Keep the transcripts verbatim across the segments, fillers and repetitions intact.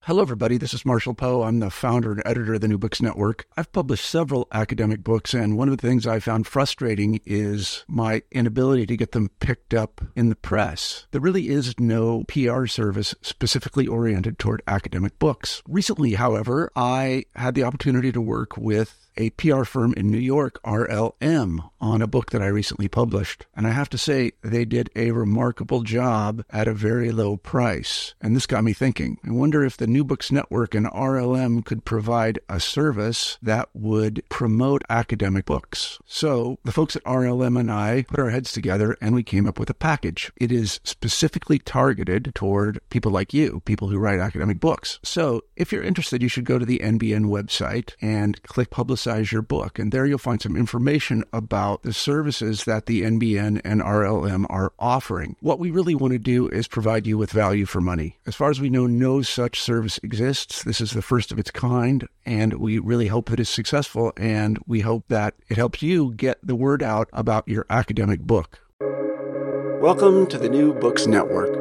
Hello, everybody. This is Marshall Poe. I'm the founder and editor of the New Books Network. I've published several academic books, and one of the things I found frustrating is my inability to get them picked up in the press. There really is no P R service specifically oriented toward academic books. Recently, however, I had the opportunity to work with a P R firm in New York, R L M, on a book that I recently published. And I have to say, they did a remarkable job at a very low price. And this got me thinking. I wonder if the New Books Network and R L M could provide a service that would promote academic books. So the folks at R L M and I put our heads together and we came up with a package. It is specifically targeted toward people like you, people who write academic books. So if you're interested, you should go to the N B N website and click Publicize your book. And there you'll find some information about the services that the N B N and R L M are offering. What we really want to do is provide you with value for money. As far as we know, no such service exists. This is the first of its kind, and we really hope that it's successful, and we hope that it helps you get the word out about your academic book. Welcome to the New Books Network.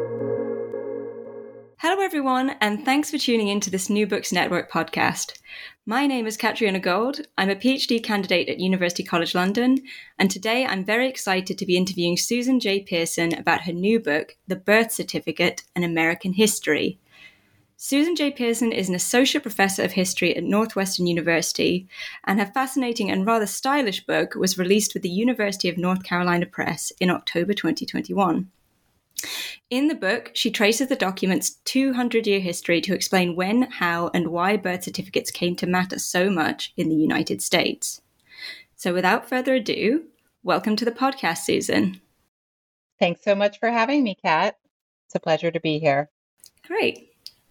Hello, everyone, and thanks for tuning in to this New Books Network podcast. My name is Catriona Gold. I'm a PhD candidate at University College London, and today I'm very excited to be interviewing Susan J. Pearson about her new book, The Birth Certificate, An American History. Susan J. Pearson is an associate professor of history at Northwestern University, and her fascinating and rather stylish book was released with the University of North Carolina Press in October twenty twenty-one. In the book, she traces the document's two hundred year history to explain when, how, and why birth certificates came to matter so much in the United States. So without further ado, welcome to the podcast, Susan. Thanks so much for having me, Kat. It's a pleasure to be here. Great.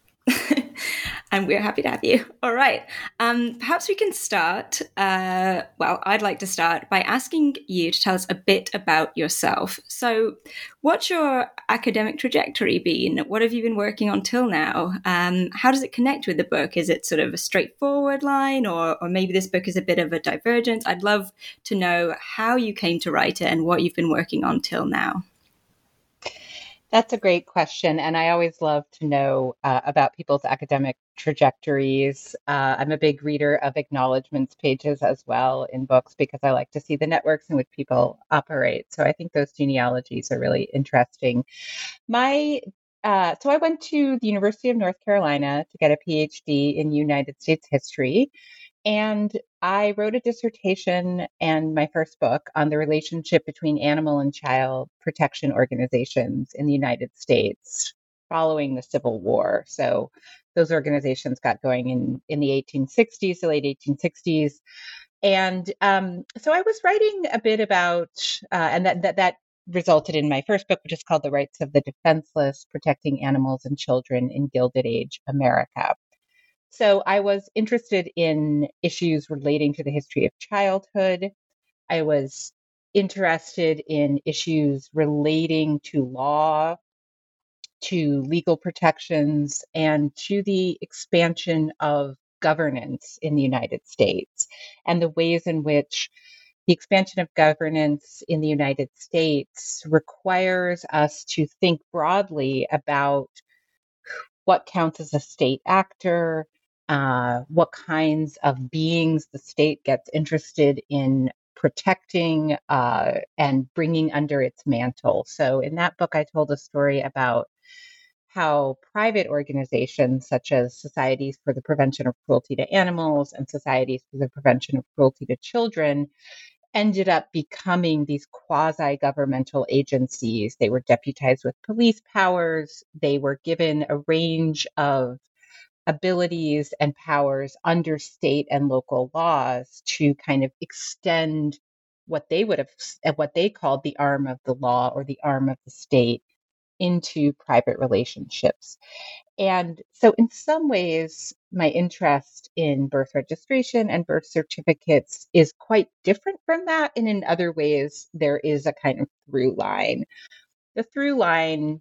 And we're happy to have you. All right. Um, perhaps we can start, uh, well, I'd like to start by asking you to tell us a bit about yourself. So what's your academic trajectory been? What have you been working on till now? Um, how does it connect with the book? Is it sort of a straightforward line, or, or maybe this book is a bit of a divergence? I'd love to know how you came to write it and what you've been working on till now. That's a great question. And I always love to know uh, about people's academic trajectories. Uh, I'm a big reader of acknowledgements pages as well in books because I like to see the networks in which people operate. So I think those genealogies are really interesting. My uh, so I went to the University of North Carolina to get a PhD in United States history. And I wrote a dissertation and my first book on the relationship between animal and child protection organizations in the United States following the Civil War. So those organizations got going in, in the eighteen sixties, the late eighteen sixties. And um, so I was writing a bit about, uh, and that, that, that resulted in my first book, which is called The Rights of the Defenseless, Protecting Animals and Children in Gilded Age America. So I was interested in issues relating to the history of childhood. I was interested in issues relating to law, to legal protections, and to the expansion of governance in the United States, and the ways in which the expansion of governance in the United States requires us to think broadly about what counts as a state actor, Uh, what kinds of beings the state gets interested in protecting uh, and bringing under its mantle. So in that book, I told a story about how private organizations such as Societies for the Prevention of Cruelty to Animals and Societies for the Prevention of Cruelty to Children ended up becoming these quasi-governmental agencies. They were deputized with police powers. They were given a range of abilities and powers under state and local laws to kind of extend what they would have, what they called the arm of the law or the arm of the state into private relationships. And so in some ways, my interest in birth registration and birth certificates is quite different from that. And in other ways, there is a kind of through line. The through line,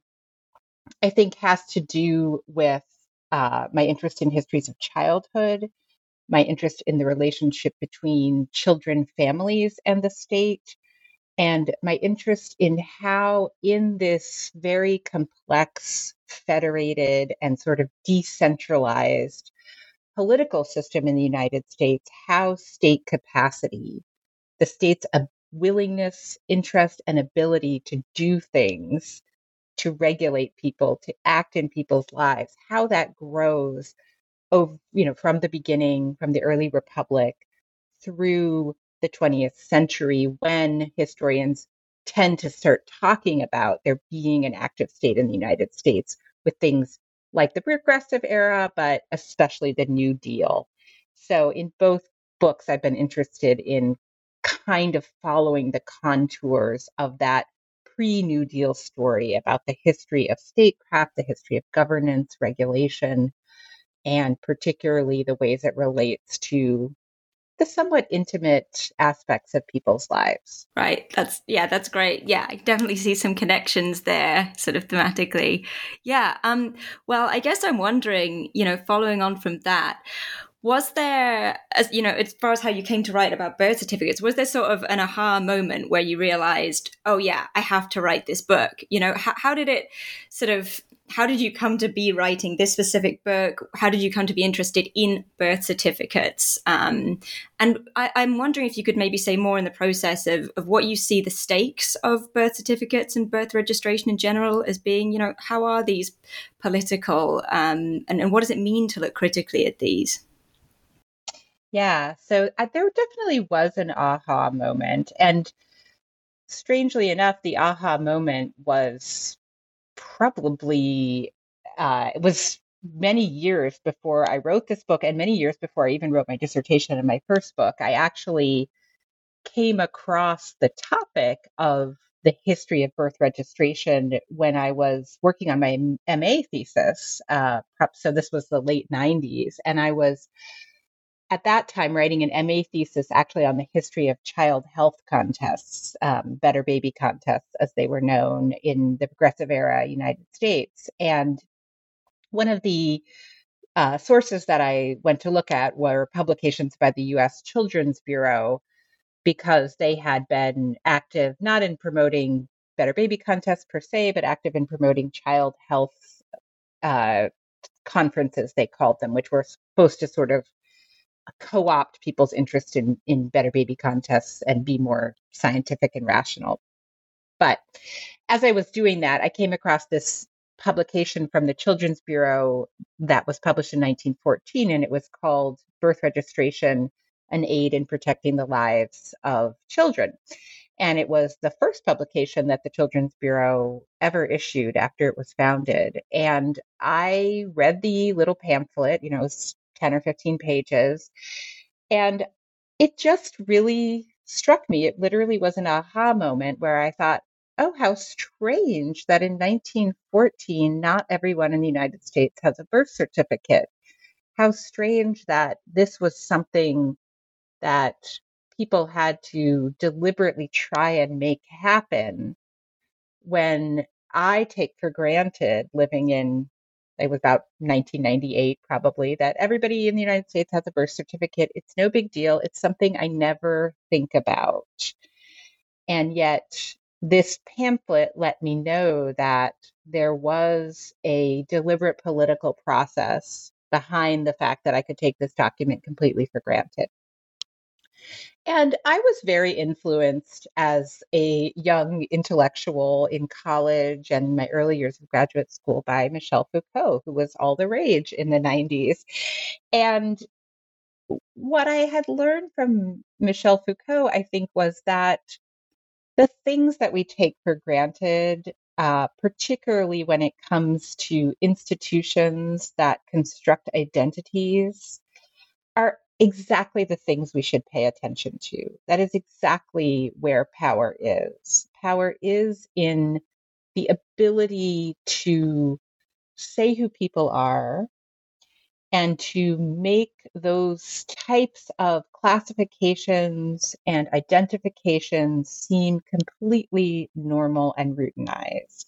I think, has to do with uh, my interest in histories of childhood, my interest in the relationship between children, families, and the state, and my interest in how in this very complex, federated, and sort of decentralized political system in the United States, how state capacity, the state's willingness, interest, and ability to do things, to regulate people, to act in people's lives, how that grows over, you know, from the beginning, from the early republic through the twentieth century, when historians tend to start talking about there being an active state in the United States with things like the Progressive Era, but especially the New Deal. So in both books, I've been interested in kind of following the contours of that pre-New Deal story about the history of statecraft, the history of governance, regulation, and particularly the ways it relates to the somewhat intimate aspects of people's lives. Right. That's, yeah, that's great. Yeah, I definitely see some connections there, sort of thematically. Yeah. Um, well, I guess I'm wondering, you know, following on from that, was there, as you know, as far as how you came to write about birth certificates, was there sort of an aha moment where you realized, oh yeah, I have to write this book? You know, how, how did it sort of, how did you come to be writing this specific book? How did you come to be interested in birth certificates? Um, and I, I'm wondering if you could maybe say more in the process of, of what you see the stakes of birth certificates and birth registration in general as being, you know, how are these political, um, and, and what does it mean to look critically at these? Yeah, so uh, there definitely was an aha moment. And strangely enough, the aha moment was probably, uh, it was many years before I wrote this book and many years before I even wrote my dissertation in my first book. I actually came across the topic of the history of birth registration when I was working on my M A thesis. Uh, so this was the late nineties. And I was at that time writing an M A thesis actually on the history of child health contests, um, Better Baby contests, as they were known in the Progressive Era United States. And one of the uh, sources that I went to look at were publications by the U S Children's Bureau, because they had been active not in promoting Better Baby contests per se, but active in promoting child health uh, conferences, they called them, which were supposed to sort of co-opt people's interest in, in Better Baby contests and be more scientific and rational. But as I was doing that, I came across this publication from the Children's Bureau that was published in nineteen fourteen, and it was called Birth Registration, an Aid in Protecting the Lives of Children. And it was the first publication that the Children's Bureau ever issued after it was founded. And I read the little pamphlet, you know, it was ten or fifteen pages, and it just really struck me. It literally was an aha moment where I thought, oh, how strange that in nineteen fourteen, not everyone in the United States has a birth certificate. How strange that this was something that people had to deliberately try and make happen, when I take for granted, living in, it was about nineteen ninety-eight probably, that everybody in the United States has a birth certificate. It's no big deal. It's something I never think about. And yet this pamphlet let me know that there was a deliberate political process behind the fact that I could take this document completely for granted. And I was very influenced as a young intellectual in college and my early years of graduate school by Michel Foucault, who was all the rage in the nineties. And what I had learned from Michel Foucault, I think, was that the things that we take for granted, uh, particularly when it comes to institutions that construct identities, are exactly the things we should pay attention to. That is exactly where power is. Power is in the ability to say who people are and to make those types of classifications and identifications seem completely normal and routinized.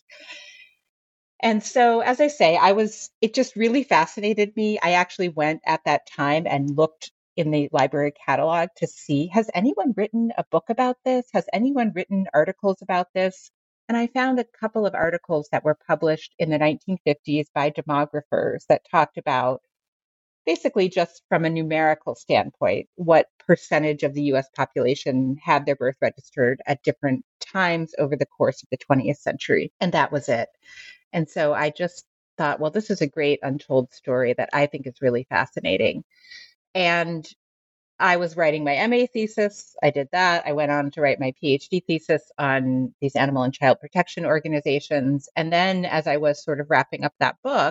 And so, as I say, I was, it just really fascinated me. I actually went at that time and looked in the library catalog to see, has anyone written a book about this? Has anyone written articles about this? And I found a couple of articles that were published in the nineteen fifties by demographers that talked about basically just from a numerical standpoint, what percentage of the U S population had their birth registered at different times over the course of the twentieth century. And that was it. And so I just thought, well, this is a great untold story that I think is really fascinating. And I was writing my M A thesis. I did that. I went on to write my PhD thesis on these animal and child protection organizations. And then as I was sort of wrapping up that book,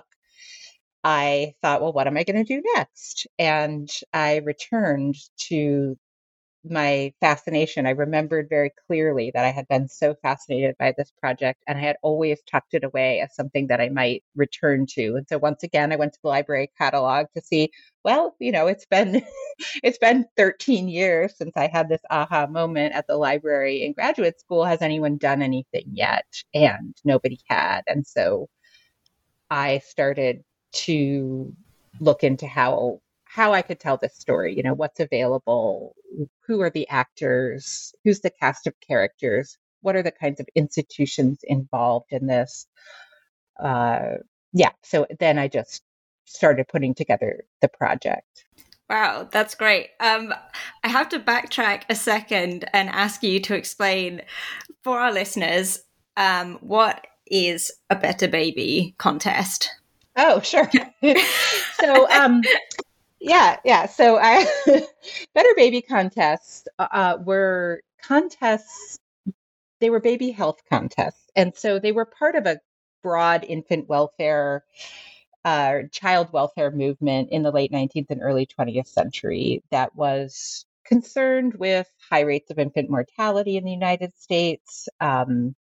I thought, well, what am I going to do next? And I returned to my fascination. I remembered very clearly that I had been so fascinated by this project, and I had always tucked it away as something that I might return to. And so once again, I went to the library catalog to see, well, you know, it's been it's been thirteen years since I had this aha moment at the library in graduate school. Has anyone done anything yet? And nobody had. And so I started to look into how how I could tell this story, you know, what's available, who are the actors, who's the cast of characters, what are the kinds of institutions involved in this. Uh, yeah, so then I just started putting together the project. Wow, that's great. Um, I have to backtrack a second and ask you to explain for our listeners um, what is a Better Baby contest? Oh, sure. so, um, yeah, yeah. So, I Better Baby contests uh, were contests. They were baby health contests, and so they were part of a broad infant welfare, uh, child welfare movement in the late nineteenth and early twentieth century that was concerned with high rates of infant mortality in the United States. Um,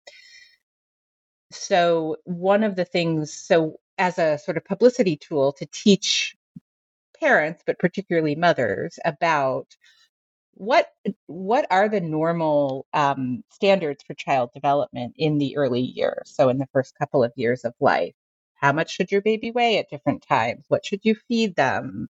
so, one of the things, so as a sort of publicity tool to teach parents, but particularly mothers, about what what are the normal um, standards for child development in the early years. So in the first couple of years of life, how much should your baby weigh at different times? What should you feed them?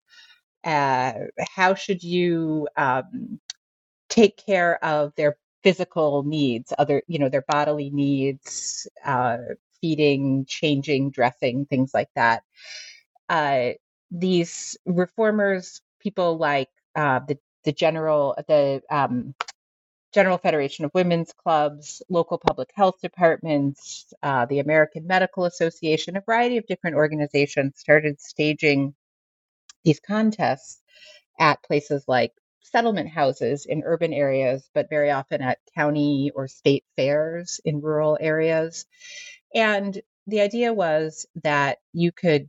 Uh, how should you um, take care of their physical needs, other, you know, their bodily needs, uh, feeding, changing, dressing, things like that. Uh, these reformers, people like uh, the the general the um, General Federation of Women's Clubs, local public health departments, uh, the American Medical Association, a variety of different organizations started staging these contests at places like settlement houses in urban areas, but very often at county or state fairs in rural areas. And the idea was that you could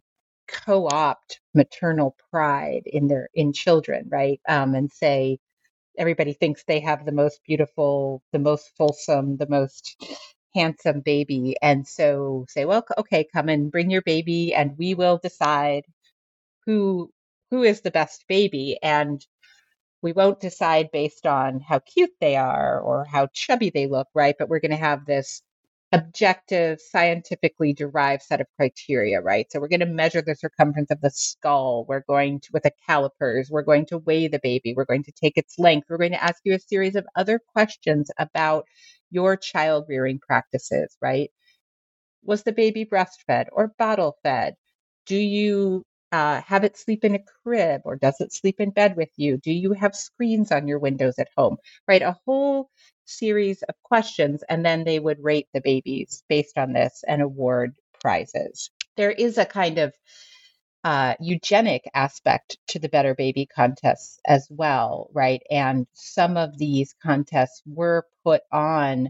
co-opt maternal pride in their in children, right? Um, and say everybody thinks they have the most beautiful, the most fulsome, the most handsome baby, and so say, well, okay, come and bring your baby, and we will decide who who is the best baby. And we won't decide based on how cute they are or how chubby they look, right? But we're going to have this objective, scientifically derived set of criteria, right? So we're going to measure the circumference of the skull. We're going to, with a calipers, we're going to weigh the baby. We're going to take its length. We're going to ask you a series of other questions about your child rearing practices, right? Was the baby breastfed or bottle fed? Do you uh, have it sleep in a crib, or does it sleep in bed with you? Do you have screens on your windows at home? Right? A whole series of questions, and then they would rate the babies based on this and award prizes. There is a kind of uh, eugenic aspect to the Better Baby contests as well, right? And some of these contests were put on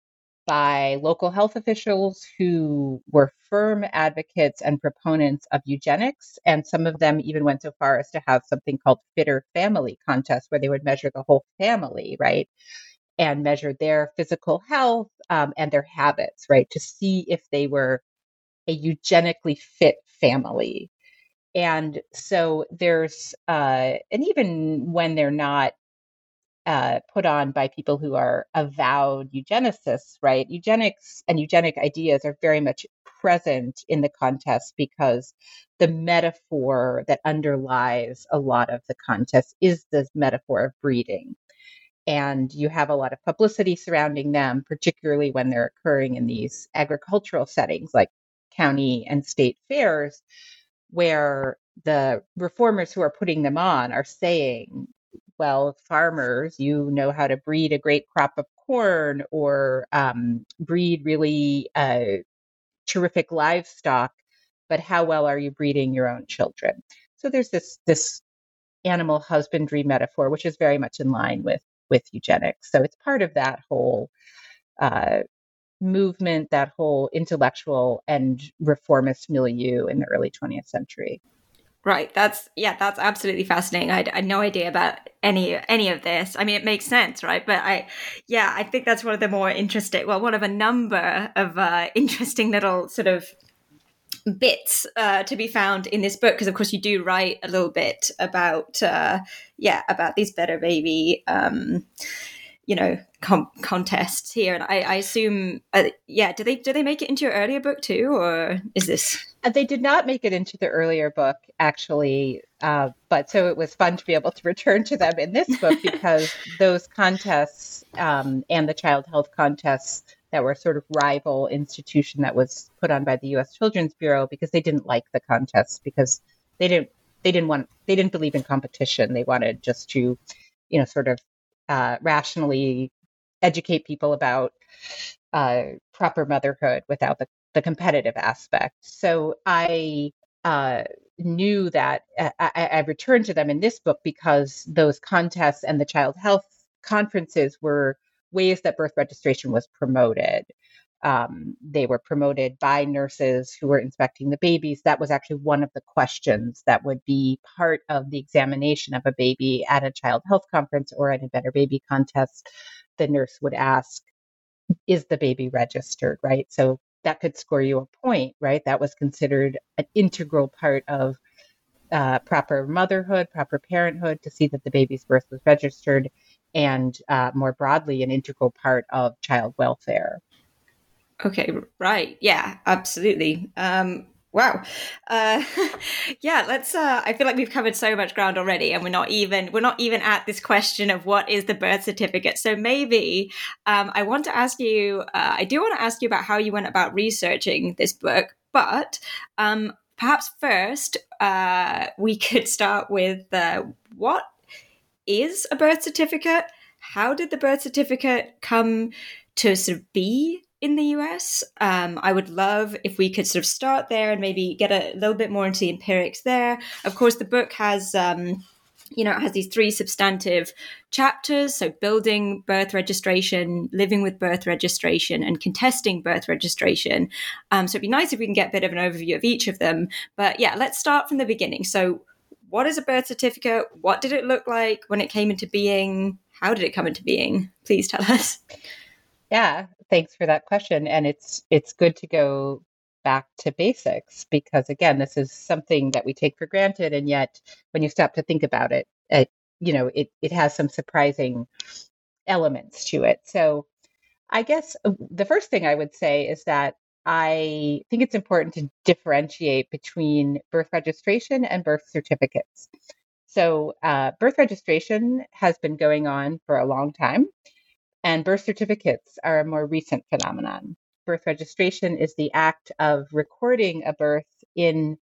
by local health officials who were firm advocates and proponents of eugenics. And some of them even went so far as to have something called fitter family contests, where they would measure the whole family, right? And measure their physical health um, and their habits, right? To see if they were a eugenically fit family. And so there's, uh, and even when they're not uh, put on by people who are avowed eugenicists, right? Eugenics and eugenic ideas are very much present in the contest because the metaphor that underlies a lot of the contest is the metaphor of breeding. And you have a lot of publicity surrounding them, particularly when they're occurring in these agricultural settings like county and state fairs, where the reformers who are putting them on are saying, well, farmers, you know how to breed a great crop of corn or um, breed really uh, terrific livestock, but how well are you breeding your own children? So there's this this animal husbandry metaphor, which is very much in line with with eugenics. So it's part of that whole uh, movement, that whole intellectual and reformist milieu in the early twentieth century. Right. That's yeah. That's absolutely fascinating. I, I had no idea about any any of this. I mean, it makes sense, right? But I, yeah, I think that's one of the more interesting. Well, one of a number of uh, interesting little sort of bits uh, to be found in this book, because of course you do write a little bit about uh, yeah about these Better Baby um, you know com- contests here, and I, I assume uh, yeah do they do they make it into your earlier book too, or is this? Uh, they did not make it into the earlier book, actually, uh, but so it was fun to be able to return to them in this book because those contests um, and the child health contests that were sort of rival institution that was put on by the U S Children's Bureau, because they didn't like the contests because they didn't they didn't want they didn't believe in competition. They wanted just to, you know, sort of uh, rationally educate people about uh, proper motherhood without the, the competitive aspect. So I uh, knew that I, I returned to them in this book because those contests and the child health conferences were ways that birth registration was promoted. Um, they were promoted by nurses who were inspecting the babies. That was actually one of the questions that would be part of the examination of a baby at a child health conference or at a Better Baby contest. The nurse would ask, is the baby registered, right? So that could score you a point, right? That was considered an integral part of uh, proper motherhood, proper parenthood, to see that the baby's birth was registered, and uh, more broadly, an integral part of child welfare. Okay, right. Yeah, absolutely. Um, wow. Uh, yeah, let's, uh, I feel like we've covered so much ground already, and we're not even, we're not even at this question of what is the birth certificate. So maybe um, I want to ask you, uh, I do want to ask you about how you went about researching this book, but um, perhaps first uh, we could start with uh, what is a birth certificate? How did the birth certificate come to sort of be in the U S? Um, I would love if we could sort of start there and maybe get a little bit more into the empirics there. Of course, the book has, um, you know, it has these three substantive chapters. So building birth registration, living with birth registration, and contesting birth registration. Um, so it'd be nice if we can get a bit of an overview of each of them. But yeah, let's start from the beginning. So what is a birth certificate? What did it look like when it came into being? How did it come into being? Please tell us. Yeah, thanks for that question. And it's it's good to go back to basics because, again, this is something that we take for granted. And yet, when you stop to think about it, it you know, it, it has some surprising elements to it. So I guess the first thing I would say is that I think it's important to differentiate between birth registration and birth certificates. So uh, birth registration has been going on for a long time, and birth certificates are a more recent phenomenon. Birth registration is the act of recording a birth in,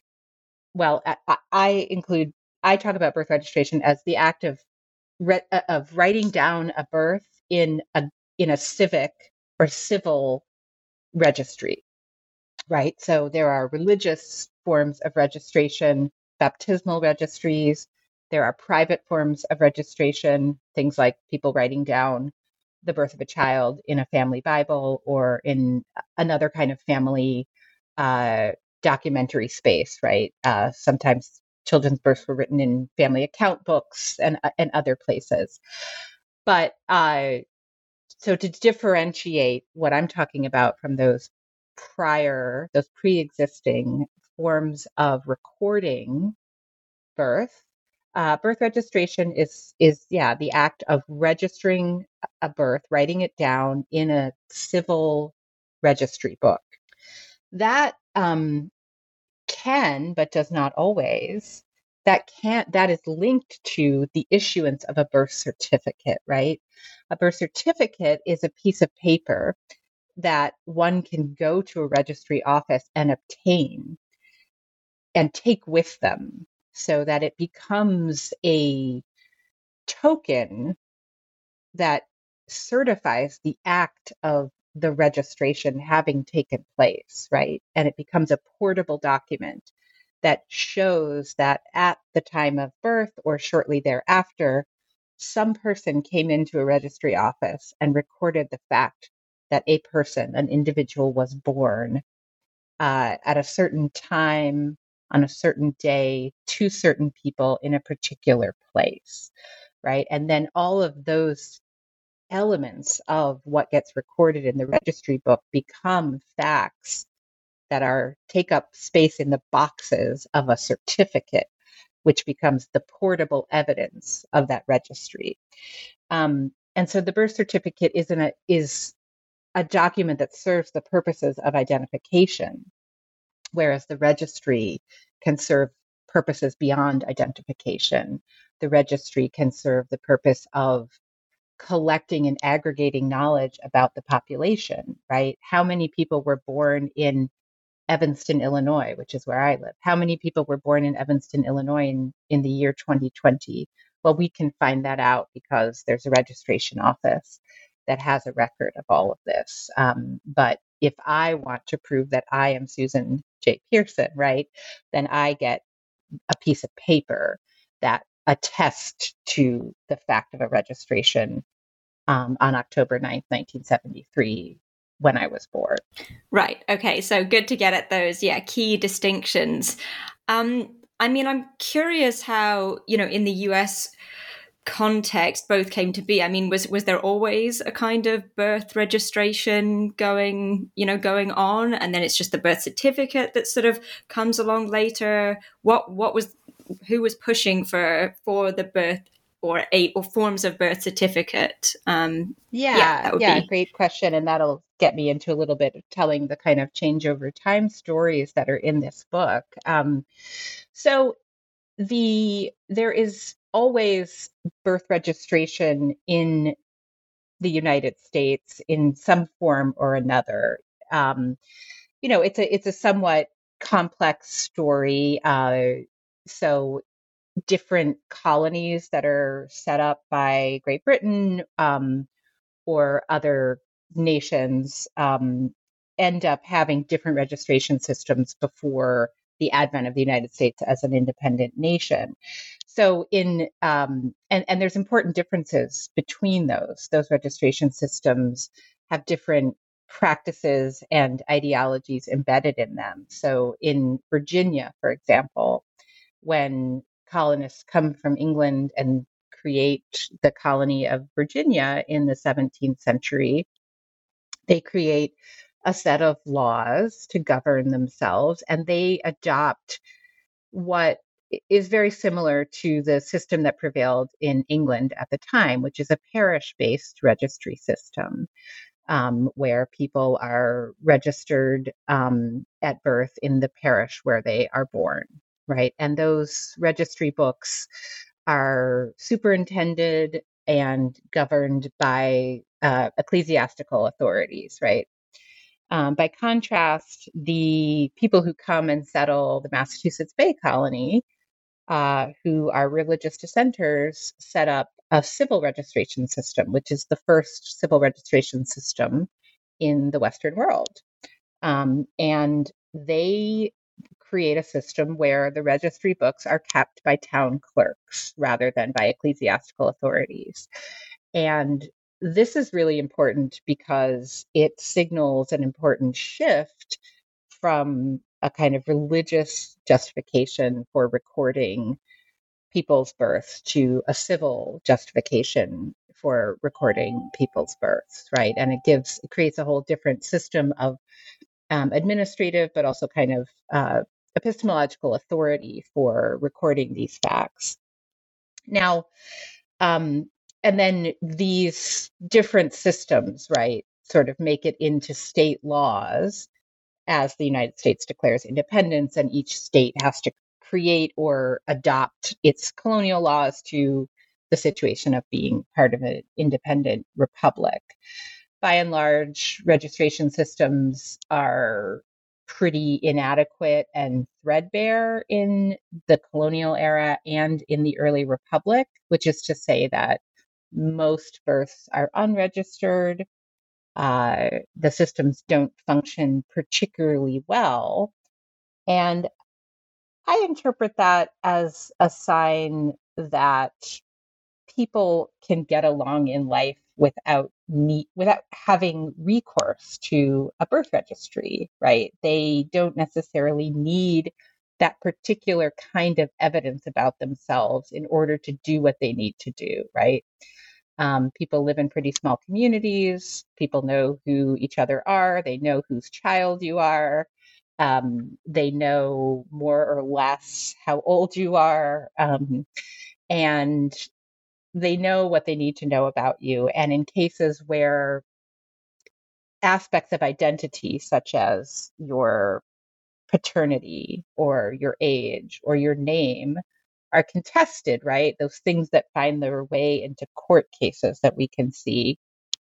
well, I, I include, I talk about birth registration as the act of re, of writing down a birth in a in a civic or civil registry, right? So there are religious forms of registration, baptismal registries. There are private forms of registration, things like people writing down the birth of a child in a family Bible or in another kind of family uh, documentary space, right? Uh, sometimes children's births were written in family account books and, and other places. But uh, so to differentiate what I'm talking about from those prior, those pre-existing forms of recording birth, Uh, birth registration is, is yeah, the act of registering a birth, writing it down in a civil registry book. That um, can, but does not always, that can that is linked to the issuance of a birth certificate, right? A birth certificate is a piece of paper that one can go to a registry office and obtain and take with them so that it becomes a token that certifies the act of the registration having taken place, right? And it becomes a portable document that shows that at the time of birth or shortly thereafter, some person came into a registry office and recorded the fact that a person, an individual, was born uh, at a certain time, on a certain day, to certain people in a particular place, right? And then all of those elements of what gets recorded in the registry book become facts that are take up space in the boxes of a certificate, which becomes the portable evidence of that registry. Um, and so the birth certificate isn't a, is a document that serves the purposes of identification, whereas the registry can serve purposes beyond identification. The registry can serve the purpose of collecting and aggregating knowledge about the population, right? How many people were born in Evanston, Illinois, which is where I live? How many people were born in Evanston, Illinois in, in the year twenty twenty? Well, we can find that out because there's a registration office that has a record of all of this. Um, but if I want to prove that I am Susan J. Pearson, right, then I get a piece of paper that attests to the fact of a registration um, on October ninth, nineteen seventy-three, when I was born. Right. Okay. So good to get at those, yeah, key distinctions. Um, I mean, I'm curious how, you know, in the U S context both came to be. I mean, was was there always a kind of birth registration going, you know, going on, and then it's just the birth certificate that sort of comes along later? What what was who was pushing for for the birth or a or forms of birth certificate? Um, yeah, yeah, that would yeah, be great question, and that'll get me into a little bit of telling the kind of change over time stories that are in this book. Um, so the there is always birth registration in the United States in some form or another. Um, you know, it's a it's a somewhat complex story. Uh, so different colonies that are set up by Great Britain um, or other nations um, end up having different registration systems before the advent of the United States as an independent nation. So in um, and and there's important differences between those. Those registration systems have different practices and ideologies embedded in them. So in Virginia, for example, when colonists come from England and create the colony of Virginia in the seventeenth century, they create a set of laws to govern themselves, and they adopt what is very similar to the system that prevailed in England at the time, which is a parish-based registry system, um, where people are registered um, at birth in the parish where they are born, right? And those registry books are superintended and governed by uh, ecclesiastical authorities, right? Um, by contrast, the people who come and settle the Massachusetts Bay Colony, uh, who are religious dissenters, set up a civil registration system, which is the first civil registration system in the Western world. Um, and they create a system where the registry books are kept by town clerks rather than by ecclesiastical authorities. And this is really important because it signals an important shift from a kind of religious justification for recording people's births to a civil justification for recording people's births, right? And it gives, it creates a whole different system of um, administrative, but also kind of uh, epistemological authority for recording these facts. Now, um, and then these different systems, right, sort of make it into state laws as the United States declares independence, and each state has to create or adopt its colonial laws to the situation of being part of an independent republic. By and large, registration systems are pretty inadequate and threadbare in the colonial era and in the early republic, which is to say that most births are unregistered. Uh, the systems don't function particularly well. And I interpret that as a sign that people can get along in life without need, without having recourse to a birth registry, right? They don't necessarily need that particular kind of evidence about themselves in order to do what they need to do, right? Um, people live in pretty small communities. People know who each other are. They know whose child you are. Um, they know more or less how old you are. Um, and they know what they need to know about you. And in cases where aspects of identity, such as your paternity or your age or your name, are contested, right? Those things that find their way into court cases that we can see.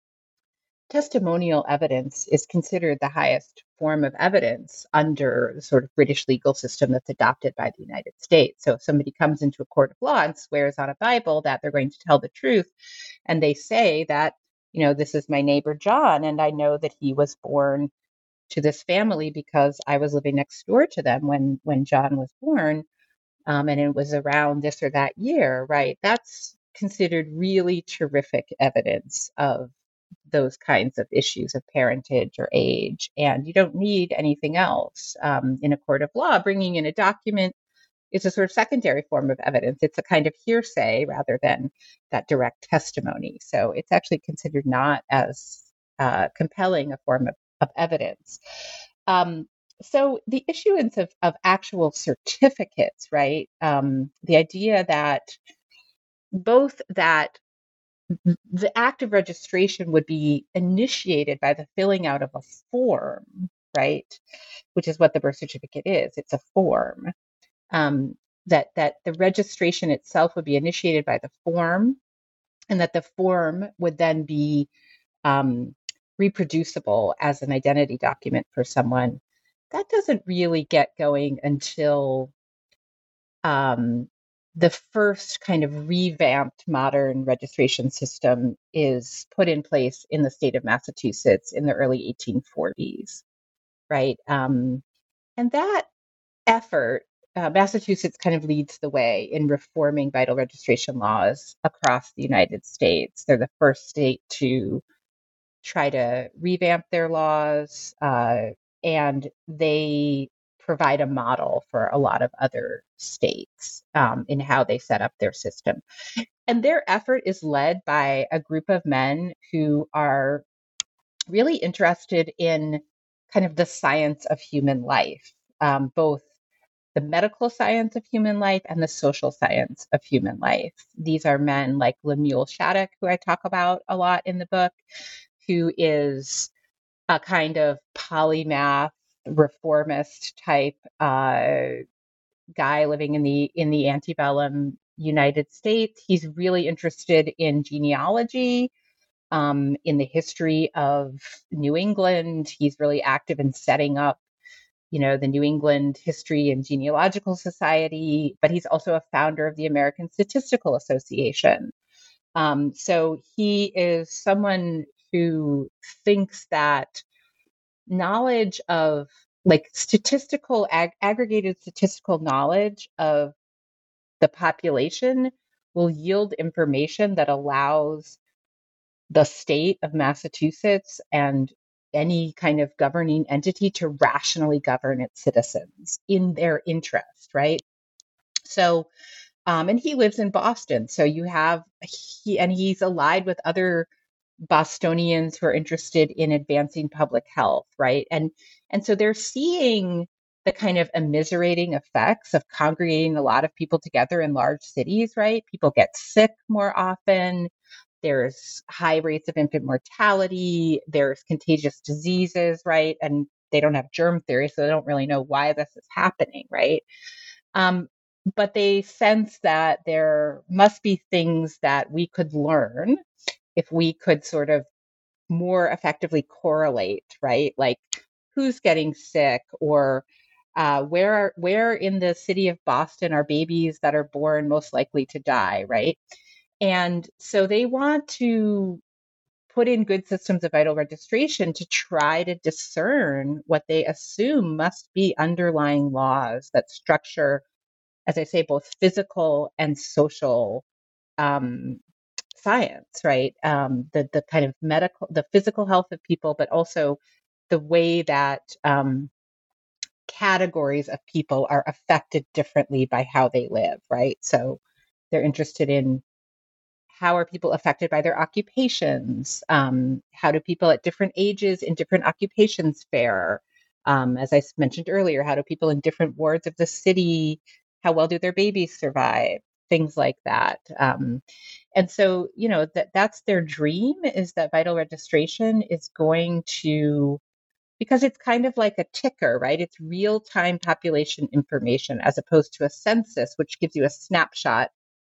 Testimonial evidence is considered the highest form of evidence under the sort of British legal system that's adopted by the United States. So if somebody comes into a court of law and swears on a Bible that they're going to tell the truth, and they say that, you know, this is my neighbor John, and I know that he was born to this family because I was living next door to them when when John was born, um, and it was around this or that year, right? That's considered really terrific evidence of those kinds of issues of parentage or age, and you don't need anything else. Um, in a court of law, bringing in a document is a sort of secondary form of evidence. It's a kind of hearsay rather than that direct testimony. So it's actually considered not as uh, compelling a form of, of evidence. Um, so the issuance of, of actual certificates, right? Um, the idea that both that the act of registration would be initiated by the filling out of a form, right? Which is what the birth certificate is. It's a form. Um, that that the registration itself would be initiated by the form, and that the form would then be um, reproducible as an identity document for someone. That doesn't really get going until um, the first kind of revamped modern registration system is put in place in the state of Massachusetts in the early eighteen forties, right? Um, and that effort, uh, Massachusetts kind of leads the way in reforming vital registration laws across the United States. They're the first state to try to revamp their laws, uh, and they provide a model for a lot of other states um, in how they set up their system. And their effort is led by a group of men who are really interested in kind of the science of human life, um, both the medical science of human life and the social science of human life. These are men like Lemuel Shattuck, who I talk about a lot in the book, who is a kind of polymath, reformist type uh, guy living in the in the antebellum United States. He's really interested in genealogy, um, in the history of New England. He's really active in setting up, you know, the New England History and Genealogical Society, but he's also a founder of the American Statistical Association. Um, so he is someone who thinks that knowledge of like statistical, ag- aggregated statistical knowledge of the population will yield information that allows the state of Massachusetts and any kind of governing entity to rationally govern its citizens in their interest, right? So, um, and he lives in Boston. So you have, he, and he's allied with other Bostonians who are interested in advancing public health, right? And, and so they're seeing the kind of immiserating effects of congregating a lot of people together in large cities, right? People get sick more often. There's high rates of infant mortality. There's contagious diseases, right? And they don't have germ theory, so they don't really know why this is happening, right? Um, but they sense that there must be things that we could learn if we could sort of more effectively correlate, right? Like who's getting sick, or uh, where where in the city of Boston are babies that are born most likely to die, right? And so they want to put in good systems of vital registration to try to discern what they assume must be underlying laws that structure, as I say, both physical and social um, science, right? Um, the the kind of medical, the physical health of people, but also the way that um, categories of people are affected differently by how they live, right? So they're interested in how are people affected by their occupations? Um, how do people at different ages in different occupations fare? Um, as I mentioned earlier, how do people in different wards of the city, how well do their babies survive? Things like that. Um, and so, you know, that that's their dream, is that vital registration is going to, because it's kind of like a ticker, right? It's real-time population information as opposed to a census, which gives you a snapshot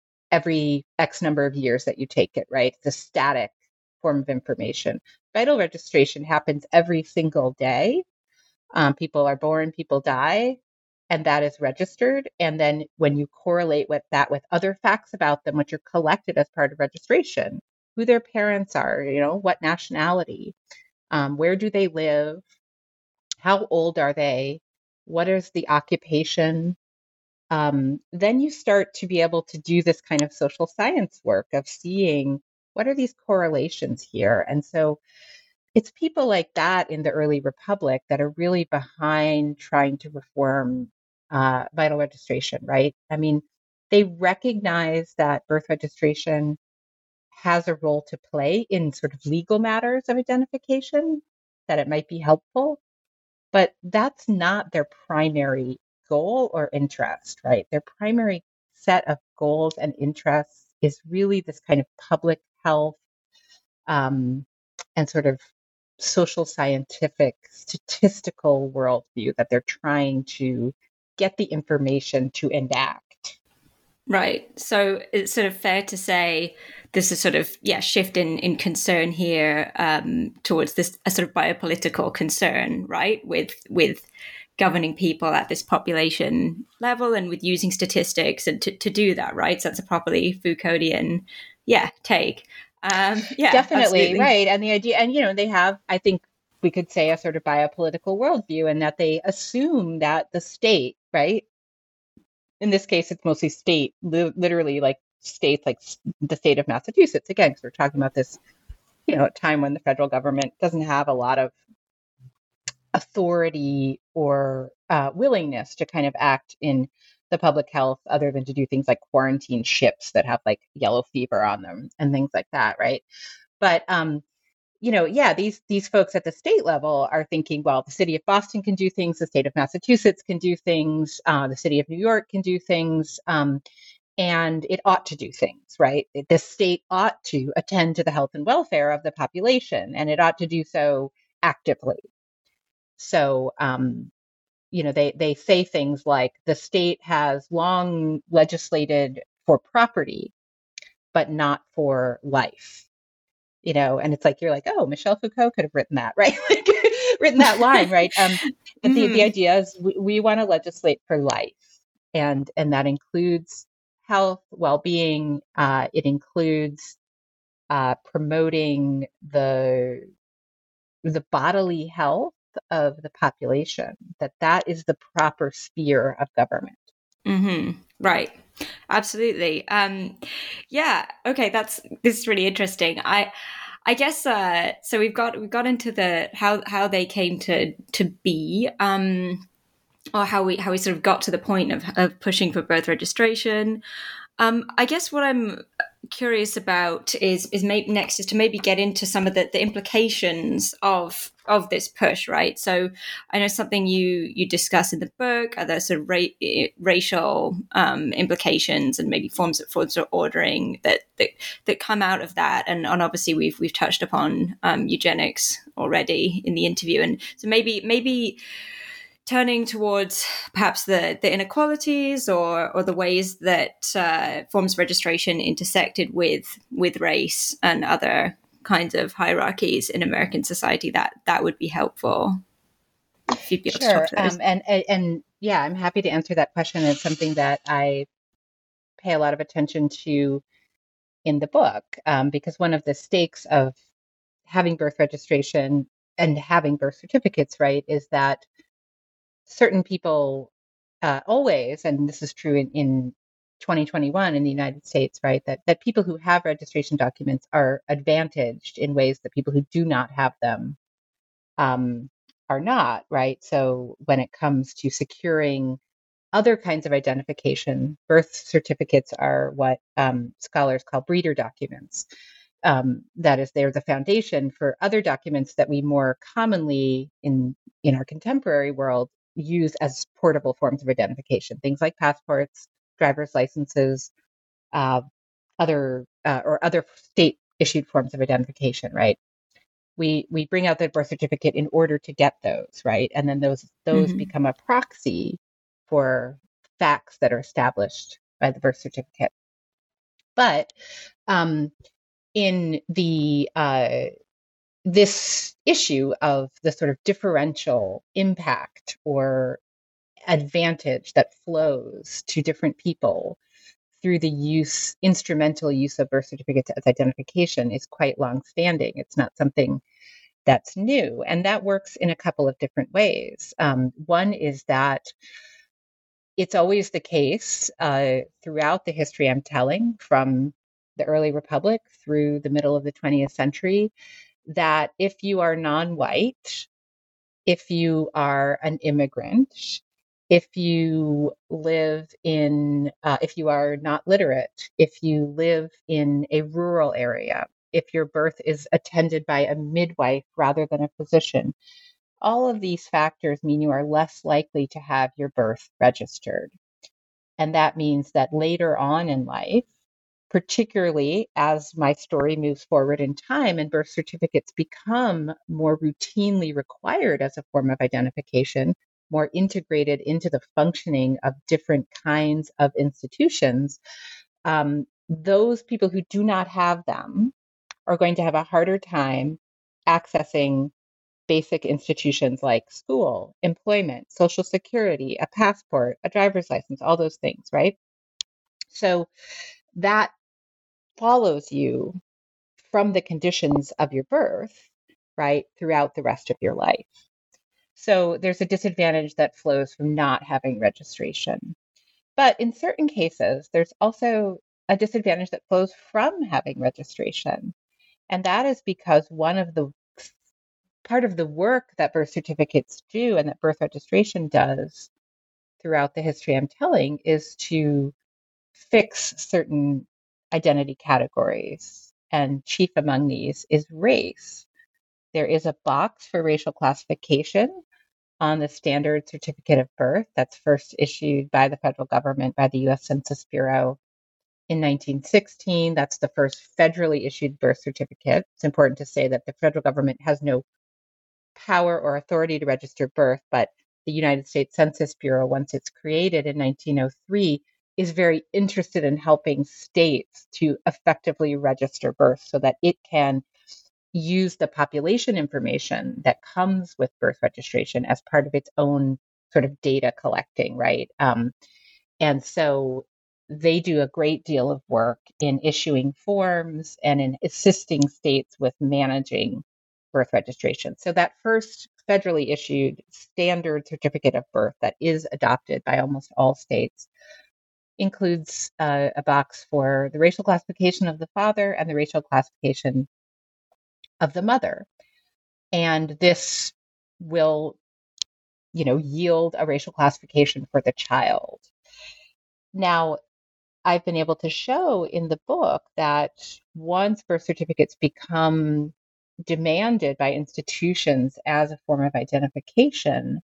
every X number of years that you take it, right? It's a static form of information. Vital registration happens every single day. Um, people are born, people die, and that is registered. And then when you correlate with that with other facts about them, which are collected as part of registration, who their parents are, you know, what nationality, um, where do they live, how old are they, what is the occupation, um, then you start to be able to do this kind of social science work of seeing what are these correlations here. And so it's people like that in the early republic that are really behind trying to reform uh, vital registration, right? I mean, they recognize that birth registration has a role to play in sort of legal matters of identification, that it might be helpful, but that's not their primary goal or interest, right? Their primary set of goals and interests is really this kind of public health um, and sort of social scientific statistical worldview that they're trying to get the information to enact. Right. So it's sort of fair to say there's a sort of, yeah, shift in, in concern here um, towards this, a sort of biopolitical concern, right, with with governing people at this population level and with using statistics and to, to do that, right? So that's a properly Foucauldian, yeah, take. Um, yeah, definitely, absolutely. right. And the idea, and, you know, they have, I think we could say, a sort of biopolitical worldview, and that they assume that the state, right, in this case, it's mostly state, li- literally like states like the state of Massachusetts, again, because we're talking about this, you know, time when the federal government doesn't have a lot of authority or uh, willingness to kind of act in the public health other than to do things like quarantine ships that have like yellow fever on them and things like that, right? But um, you know, yeah, these these folks at the state level are thinking, well, the city of Boston can do things, the state of Massachusetts can do things, uh, the city of New York can do things, um, and it ought to do things, right? The state ought to attend to the health and welfare of the population, and it ought to do so actively. So, um, you know, they they say things like the state has long legislated for property, but not for life. You know, and it's like, you're like, oh, Michel Foucault could have written that, right? Like, written that line, right? Um, but the, mm-hmm. the idea is we, we want to legislate for life. And, and that includes health, well-being. Uh, it includes uh, promoting the, the bodily health of the population, that that is the proper sphere of government. Mm-hmm. Right. Absolutely. Um, yeah. Okay. That's, this is really interesting. I, I guess, uh, so we've got, we've got into the, how, how they came to, to be, um, or how we, how we sort of got to the point of, of pushing for birth registration. Um, I guess what I'm curious about is is maybe next is to maybe get into some of the, the implications of of this push, right? So I know something you you discuss in the book are the sort of ra- racial um, implications and maybe forms of forms of ordering that that, that come out of that, and, and obviously we've we've touched upon um, eugenics already in the interview, and so maybe maybe. turning towards perhaps the, the inequalities or, or the ways that uh, forms of registration intersected with with race and other kinds of hierarchies in American society, that that would be helpful. If you'd be able to talk Sure. to those. Um, and, and and yeah, I'm happy to answer that question. It's something that I pay a lot of attention to in the book, um, because one of the stakes of having birth registration and having birth certificates, right, is that certain people uh, always, and this is true in, in twenty twenty-one in the United States, right, that, that people who have registration documents are advantaged in ways that people who do not have them um, are not, right? So when it comes to securing other kinds of identification, birth certificates are what um, scholars call breeder documents. Um, that is, they're the foundation for other documents that we more commonly in in our contemporary world use as portable forms of identification. Things like passports, driver's licenses, uh, other uh, or other state issued forms of identification. Right? We we bring out the birth certificate in order to get those, right? And then those those Mm-hmm. become a proxy for facts that are established by the birth certificate. But um, in the uh, this issue of the sort of differential impact or advantage that flows to different people through the use, instrumental use of birth certificates as identification is quite longstanding. It's not something that's new. And that works in a couple of different ways. Um, one is that it's always the case uh, throughout the history I'm telling, from the early republic through the middle of the twentieth century, that if you are non-white, if you are an immigrant, if you live in, uh, if you are not literate, if you live in a rural area, if your birth is attended by a midwife rather than a physician, all of these factors mean you are less likely to have your birth registered. And that means that later on in life, particularly as my story moves forward in time and birth certificates become more routinely required as a form of identification, more integrated into the functioning of different kinds of institutions, um, those people who do not have them are going to have a harder time accessing basic institutions like school, employment, social security, a passport, a driver's license, all those things, right? So that follows you from the conditions of your birth, right, throughout the rest of your life. So there's a disadvantage that flows from not having registration. But in certain cases, there's also a disadvantage that flows from having registration. And that is because one of the part of the work that birth certificates do and that birth registration does throughout the history I'm telling is to fix certain identity categories. And chief among these is race. There is a box for racial classification on the standard certificate of birth that's first issued by the federal government, by the U S Census Bureau in nineteen sixteen. That's the first federally issued birth certificate. It's important to say that the federal government has no power or authority to register birth, but the United States Census Bureau, once it's created in nineteen oh three, is very interested in helping states to effectively register birth so that it can use the population information that comes with birth registration as part of its own sort of data collecting, right? Um, and so they do a great deal of work in issuing forms and in assisting states with managing birth registration. So that first federally issued standard certificate of birth that is adopted by almost all states includes uh, a box for the racial classification of the father and the racial classification of the mother. And this will, you know, yield a racial classification for the child. Now, I've been able to show in the book that once birth certificates become demanded by institutions as a form of identification,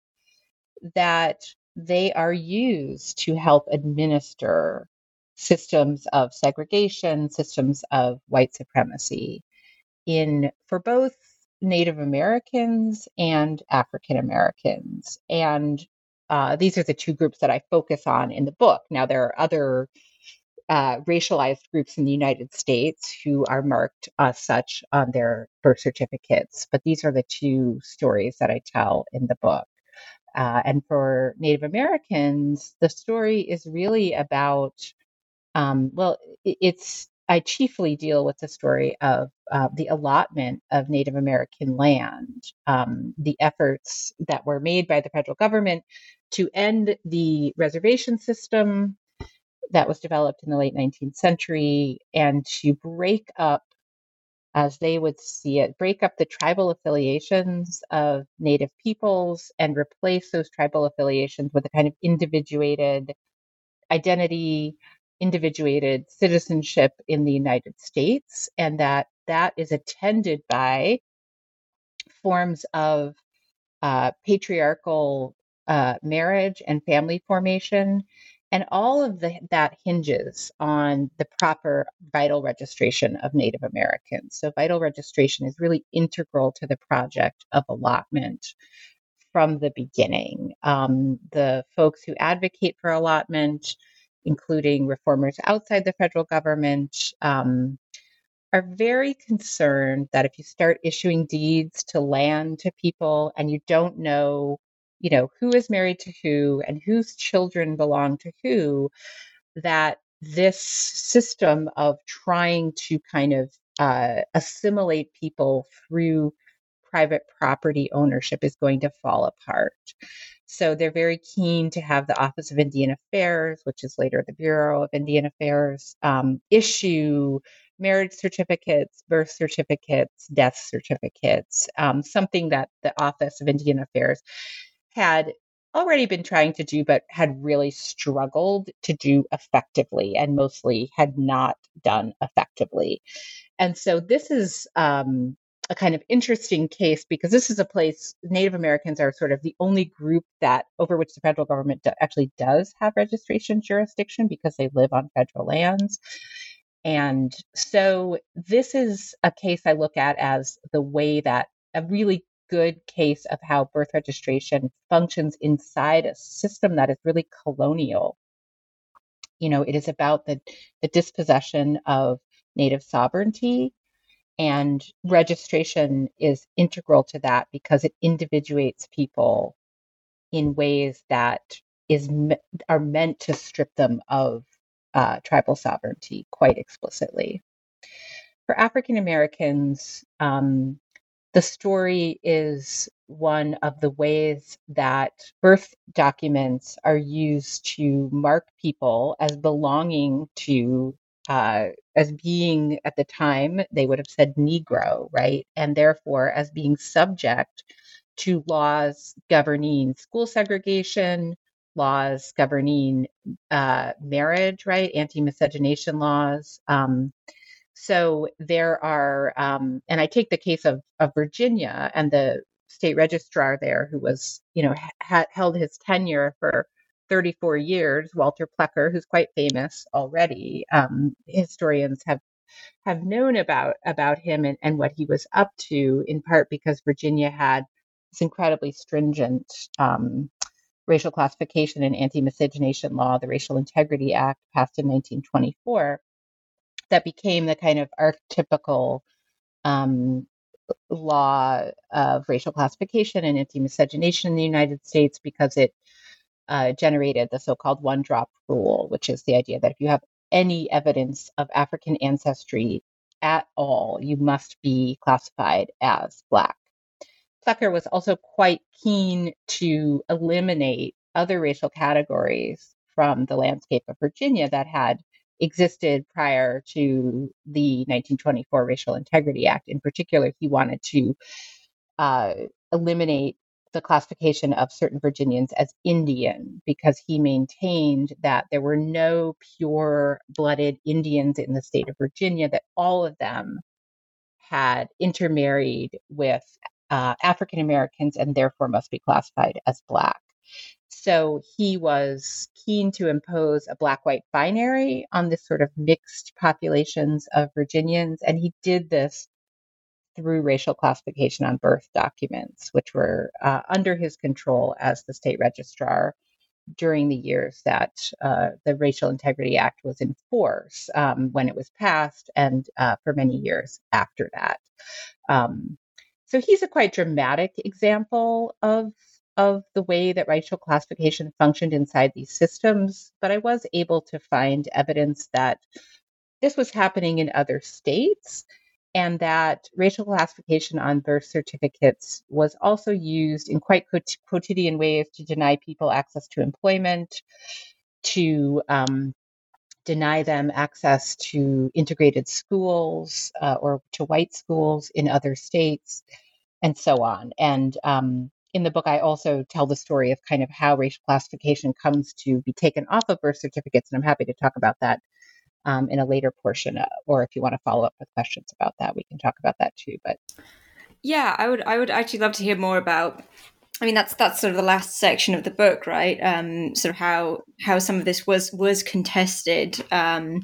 that they are used to help administer systems of segregation, systems of white supremacy in for both Native Americans and African Americans. And uh, these are the two groups that I focus on in the book. Now, there are other uh, racialized groups in the United States who are marked as such on their birth certificates, but these are the two stories that I tell in the book. Uh, and for Native Americans, the story is really about, um, well, it's, I chiefly deal with the story of uh, the allotment of Native American land, um, the efforts that were made by the federal government to end the reservation system that was developed in the late nineteenth century and to break up, as they would see it, break up the tribal affiliations of Native peoples and replace those tribal affiliations with a kind of individuated identity, individuated citizenship in the United States, and that that is attended by forms of uh, patriarchal uh, marriage and family formation. And all of the, that hinges on the proper vital registration of Native Americans. So vital registration is really integral to the project of allotment from the beginning. Um, the folks who advocate for allotment, including reformers outside the federal government, um, are very concerned that if you start issuing deeds to land to people and you don't know, you know, who is married to who and whose children belong to who, that this system of trying to kind of uh, assimilate people through private property ownership is going to fall apart. So they're very keen to have the Office of Indian Affairs, which is later the Bureau of Indian Affairs, um, issue marriage certificates, birth certificates, death certificates, um, something that the Office of Indian Affairs had already been trying to do, but had really struggled to do effectively and mostly had not done effectively. And so this is um, a kind of interesting case because this is a place Native Americans are sort of the only group that over which the federal government do, actually does have registration jurisdiction because they live on federal lands. And so this is a case I look at as the way that a really good case of how birth registration functions inside a system that is really colonial. You know, it is about the, the dispossession of Native sovereignty, and registration is integral to that because it individuates people in ways that is are meant to strip them of uh, tribal sovereignty quite explicitly. For African Americans, um, the story is one of the ways that birth documents are used to mark people as belonging to, uh, as being at the time, they would have said Negro, right? And therefore as being subject to laws governing school segregation, laws governing uh, marriage, right? Anti-miscegenation laws. Um, so there are, um, and I take the case of, of Virginia and the state registrar there who was, you know, ha- held his tenure for thirty-four years, Walter Plecker, who's quite famous already. Um, historians have have known about about him and, and what he was up to, in part because Virginia had this incredibly stringent um, racial classification and anti-miscegenation law, the Racial Integrity Act, passed in nineteen twenty-four. That became the kind of archetypical um, law of racial classification and anti-miscegenation in the United States because it uh, generated the so-called one-drop rule, which is the idea that if you have any evidence of African ancestry at all, you must be classified as Black. Plecker was also quite keen to eliminate other racial categories from the landscape of Virginia that had existed prior to the nineteen twenty-four Racial Integrity Act. In particular, he wanted to uh, eliminate the classification of certain Virginians as Indian because he maintained that there were no pure-blooded Indians in the state of Virginia, that all of them had intermarried with uh, African Americans and therefore must be classified as Black. So he was keen to impose a Black-white binary on this sort of mixed populations of Virginians, and he did this through racial classification on birth documents, which were uh, under his control as the state registrar during the years that uh, the Racial Integrity Act was in force, um, when it was passed, and uh, for many years after that. Um, so he's a quite dramatic example of of the way that racial classification functioned inside these systems, but I was able to find evidence that this was happening in other states, and that racial classification on birth certificates was also used in quite quot- quotidian ways to deny people access to employment, to um, deny them access to integrated schools uh, or to white schools in other states, and so on. And um, in the book, I also tell the story of kind of how racial classification comes to be taken off of birth certificates, and I'm happy to talk about that Um, in a later portion, uh, or if you want to follow up with questions about that, we can talk about that too. But yeah, I would I would actually love to hear more about. I mean, that's that's sort of the last section of the book, right? Um, sort of how how some of this was was contested. Um,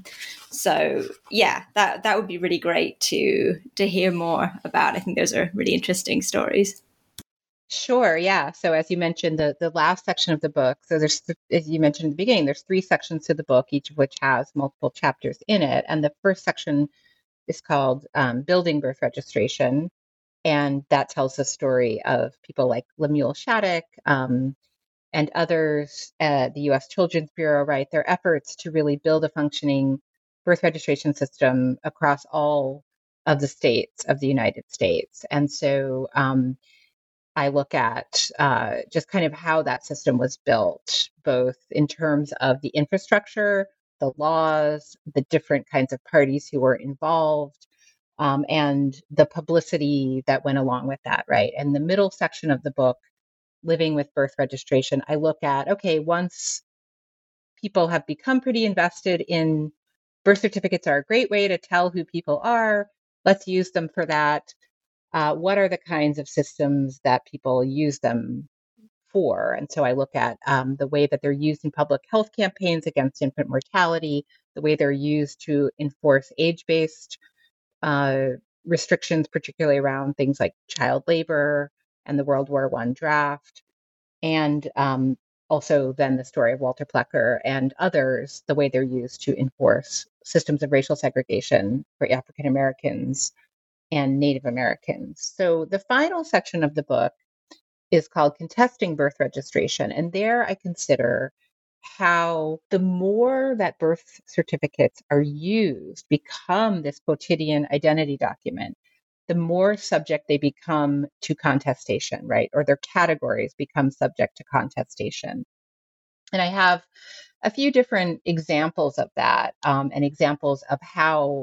so yeah, that that would be really great to to hear more about. I think those are really interesting stories. Sure, yeah. So as you mentioned, the the last section of the book, so there's, as you mentioned in the beginning, there's three sections to the book, each of which has multiple chapters in it. And the first section is called um, Building Birth Registration. And that tells the story of people like Lemuel Shattuck um, and others at the U S Children's Bureau, right? Their efforts to really build a functioning birth registration system across all of the states of the United States. And so um, I look at uh, just kind of how that system was built, both in terms of the infrastructure, the laws, the different kinds of parties who were involved, um, and the publicity that went along with that, right? And the middle section of the book, Living with Birth Registration, I look at, okay, once people have become pretty invested in birth certificates are a great way to tell who people are, let's use them for that. Uh, what are the kinds of systems that people use them for? And so I look at um, the way that they're used in public health campaigns against infant mortality, the way they're used to enforce age-based uh, restrictions, particularly around things like child labor and the World War One draft, and um, also then the story of Walter Plecker and others, the way they're used to enforce systems of racial segregation for African Americans and Native Americans. So the final section of the book is called Contesting Birth Registration. And there I consider how the more that birth certificates are used, become this quotidian identity document, the more subject they become to contestation, right? Or their categories become subject to contestation. And I have a few different examples of that, um, and examples of how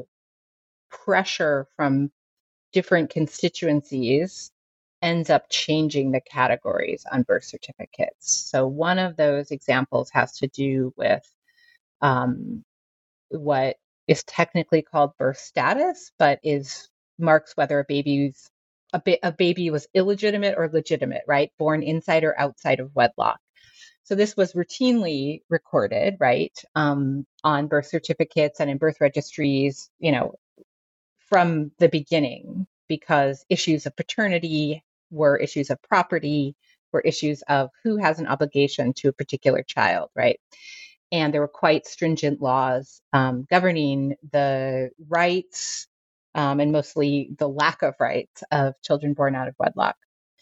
pressure from different constituencies ends up changing the categories on birth certificates. So one of those examples has to do with um, what is technically called birth status, but is marks whether a baby's a, ba- a baby was illegitimate or legitimate, right? Born inside or outside of wedlock. So this was routinely recorded, right, um, on birth certificates and in birth registries, you know, from the beginning, because issues of paternity were issues of property, were issues of who has an obligation to a particular child, right? And there were quite stringent laws um, governing the rights um, and mostly the lack of rights of children born out of wedlock.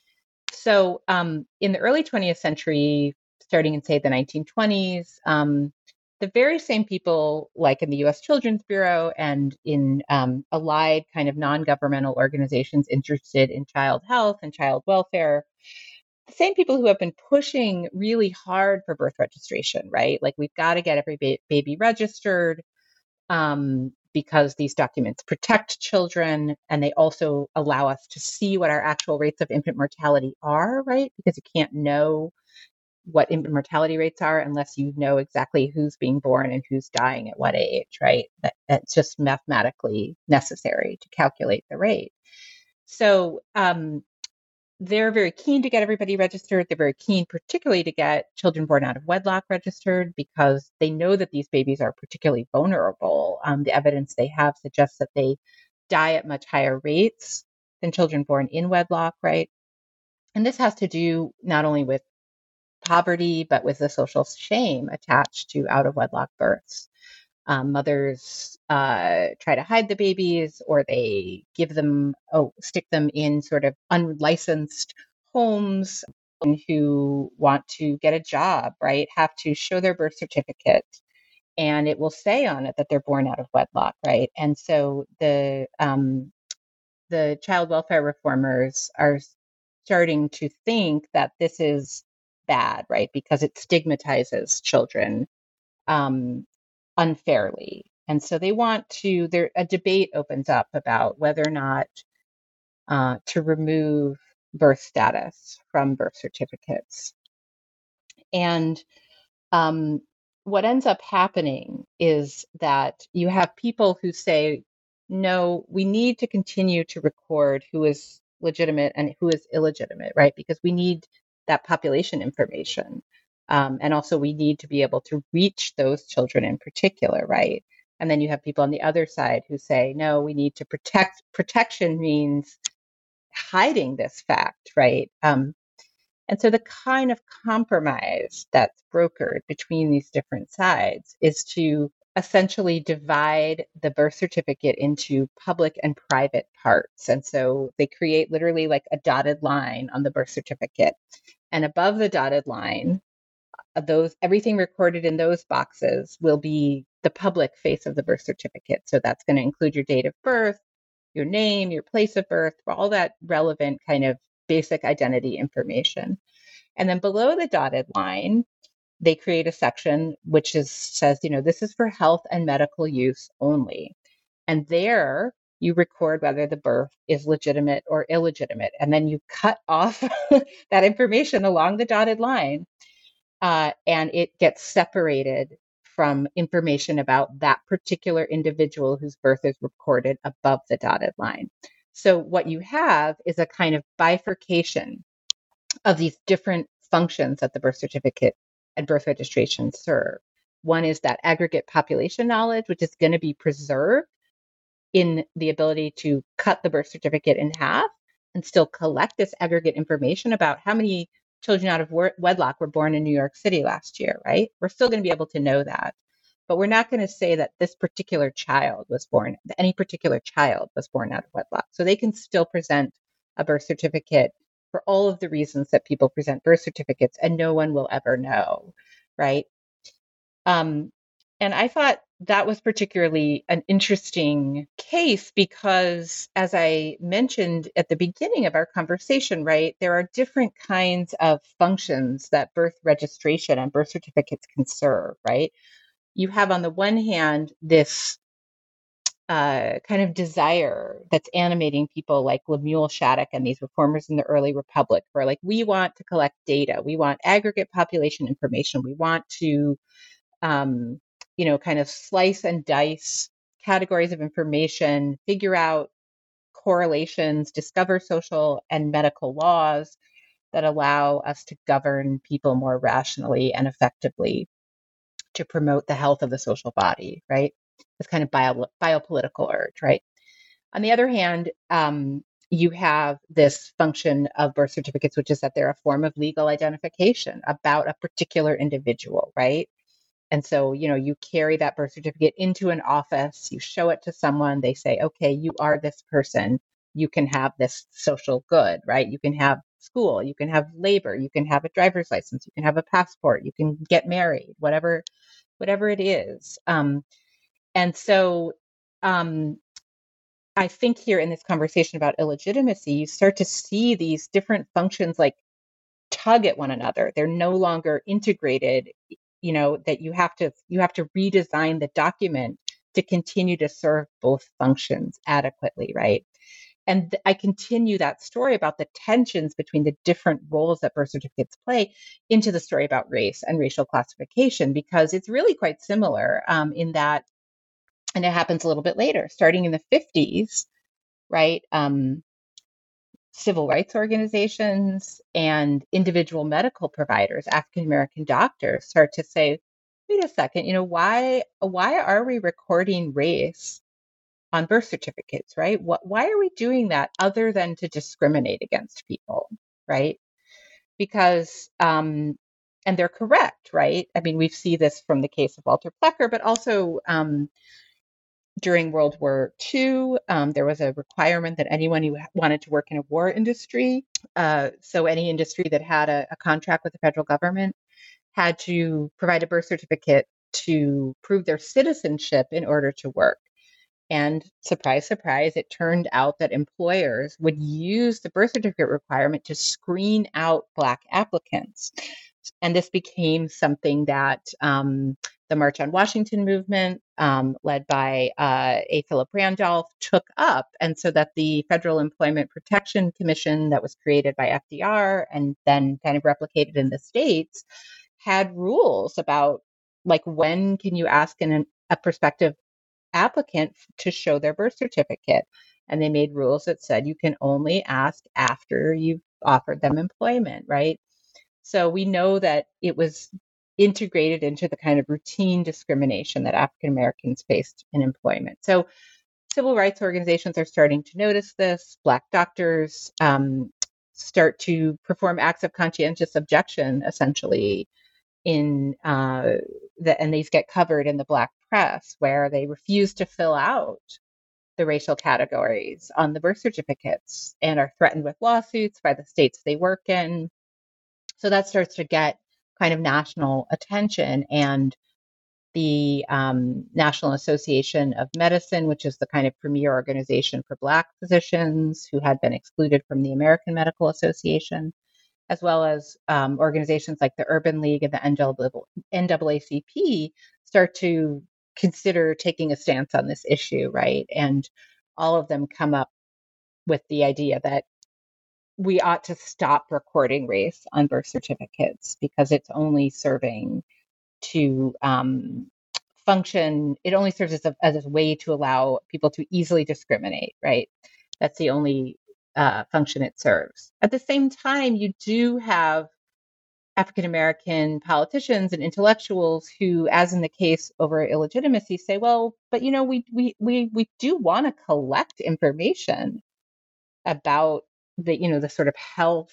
So um, in the early twentieth century, starting in, say, the nineteen twenties, um, the very same people, like in the U S Children's Bureau and in um, allied kind of non-governmental organizations interested in child health and child welfare, the same people who have been pushing really hard for birth registration, right? Like, we've got to get every ba- baby registered. Um, because these documents protect children, and they also allow us to see what our actual rates of infant mortality are, right? Because you can't know what infant mortality rates are unless you know exactly who's being born and who's dying at what age, right? That, that's just mathematically necessary to calculate the rate. So um, they're very keen to get everybody registered. They're very keen, particularly to get children born out of wedlock registered, because they know that these babies are particularly vulnerable. Um, the evidence they have suggests that they die at much higher rates than children born in wedlock, right? And this has to do not only with poverty, but with the social shame attached to out of wedlock births. Um, mothers uh, try to hide the babies, or they give them, oh, stick them in sort of unlicensed homes. Who want to get a job, right, have to show their birth certificate, and it will say on it that they're born out of wedlock, right? And so the um, the child welfare reformers are starting to think that this is bad, right? Because it stigmatizes children um, unfairly. And so they want to, there, a debate opens up about whether or not uh, to remove birth status from birth certificates. And um, what ends up happening is that you have people who say, no, we need to continue to record who is legitimate and who is illegitimate, right? Because we need that population information. Um, and also we need to be able to reach those children in particular, right? And then you have people on the other side who say, no, we need to protect. Protection means hiding this fact, right? Um, and so the kind of compromise that's brokered between these different sides is to essentially divide the birth certificate into public and private parts. And so they create literally like a dotted line on the birth certificate. And above the dotted line, those everything recorded in those boxes will be the public face of the birth certificate. So that's going to include your date of birth, your name, your place of birth, all that relevant kind of basic identity information. And then below the dotted line, they create a section which is says, you know, this is for health and medical use only. And there you record whether the birth is legitimate or illegitimate. And then you cut off that information along the dotted line, uh, and it gets separated from information about that particular individual whose birth is recorded above the dotted line. So what you have is a kind of bifurcation of these different functions that the birth certificate and birth registration serve. One is that aggregate population knowledge, which is going to be preserved in the ability to cut the birth certificate in half and still collect this aggregate information about how many children out of wedlock were born in New York City last year, right? We're still going to be able to know that. But we're not going to say that this particular child was born, that any particular child was born out of wedlock. So they can still present a birth certificate for all of the reasons that people present birth certificates, and no one will ever know, right? Um, and I thought that was particularly an interesting case because, as I mentioned at the beginning of our conversation, right, there are different kinds of functions that birth registration and birth certificates can serve, right? You have on the one hand this uh, kind of desire that's animating people like Lemuel Shattuck and these reformers in the early republic, where like, we want to collect data, we want aggregate population information, we want to um, you know, kind of slice and dice categories of information, figure out correlations, discover social and medical laws that allow us to govern people more rationally and effectively to promote the health of the social body, right? This kind of bio, biopolitical urge, right? On the other hand, um, you have this function of birth certificates, which is that they're a form of legal identification about a particular individual, right? And so, you know, you carry that birth certificate into an office, you show it to someone, they say, okay, you are this person, you can have this social good, right? You can have school, you can have labor, you can have a driver's license, you can have a passport, you can get married, whatever, whatever it is. Um, and so um, I think here in this conversation about illegitimacy, you start to see these different functions like tug at one another. They're no longer integrated, you know, that you have to you have to redesign the document to continue to serve both functions adequately, right? And th- I continue that story about the tensions between the different roles that birth certificates play into the story about race and racial classification, because it's really quite similar um, in that, and it happens a little bit later, starting in the fifties, right? Um, civil rights organizations and individual medical providers, African American doctors, start to say, wait a second, you know, why why are we recording race on birth certificates, right? What why are we doing that other than to discriminate against people, right? Because um and they're correct, right? I mean, we see this from the case of Walter Plecker, but also um, during World War Two, um, there was a requirement that anyone who wanted to work in a war industry, uh, so any industry that had a, a contract with the federal government, had to provide a birth certificate to prove their citizenship in order to work. And surprise, surprise, it turned out that employers would use the birth certificate requirement to screen out Black applicants. And this became something that um, the March on Washington movement, um, led by uh, A. Philip Randolph, took up. And so that the Federal Employment Protection Commission that was created by F D R and then kind of replicated in the states had rules about, like, when can you ask an, a prospective applicant to show their birth certificate. And they made rules that said you can only ask after you've offered them employment, right? So we know that it was integrated into the kind of routine discrimination that African Americans faced in employment. So civil rights organizations are starting to notice this. Black doctors um, start to perform acts of conscientious objection, essentially, in uh, the, and these get covered in the Black press, where they refuse to fill out the racial categories on the birth certificates and are threatened with lawsuits by the states they work in. So that starts to get kind of national attention. And the um, National Association of Medicine, which is the kind of premier organization for Black physicians who had been excluded from the American Medical Association, as well as um, organizations like the Urban League and the N double A C P, start to consider taking a stance on this issue, right? And all of them come up with the idea that we ought to stop recording race on birth certificates because it's only serving to um, function, it only serves as a, as a way to allow people to easily discriminate, right? That's the only uh, function it serves. At the same time, you do have African American politicians and intellectuals who, as in the case over illegitimacy, say, well, but you know, we we we we do want to collect information about the, you know, the sort of health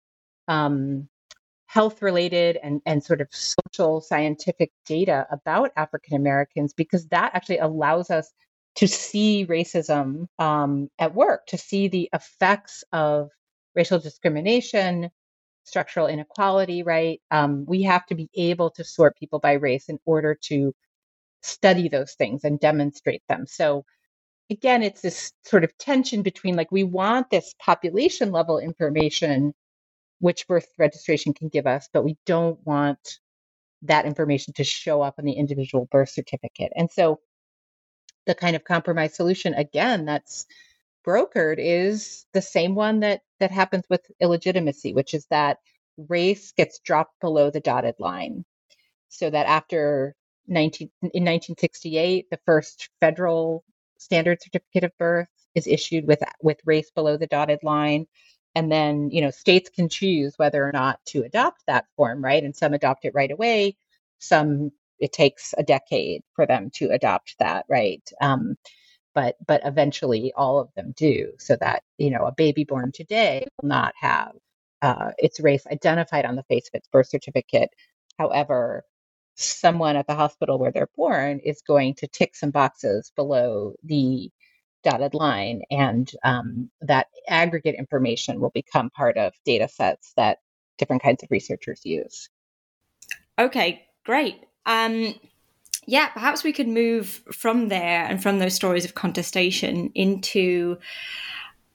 um, health related and, and sort of social scientific data about African Americans, because that actually allows us to see racism um, at work, to see the effects of racial discrimination, structural inequality, right? Um, we have to be able to sort people by race in order to study those things and demonstrate them. So again, it's this sort of tension between, like, we want this population level information, which birth registration can give us, but we don't want that information to show up in the individual birth certificate. And so the kind of compromise solution, again, that's brokered is the same one that that happens with illegitimacy, which is that race gets dropped below the dotted line, so that after nineteen in nineteen sixty-eight, the first federal standard certificate of birth is issued with with race below the dotted line. And then, you know, states can choose whether or not to adopt that form, right? And some adopt it right away. Some, it takes a decade for them to adopt that, right? Um, but but eventually all of them do, so that, you know, a baby born today will not have uh, its race identified on the face of its birth certificate. However, someone at the hospital where they're born is going to tick some boxes below the dotted line, and um, that aggregate information will become part of data sets that different kinds of researchers use. Okay, great. Um, yeah, perhaps we could move from there and from those stories of contestation into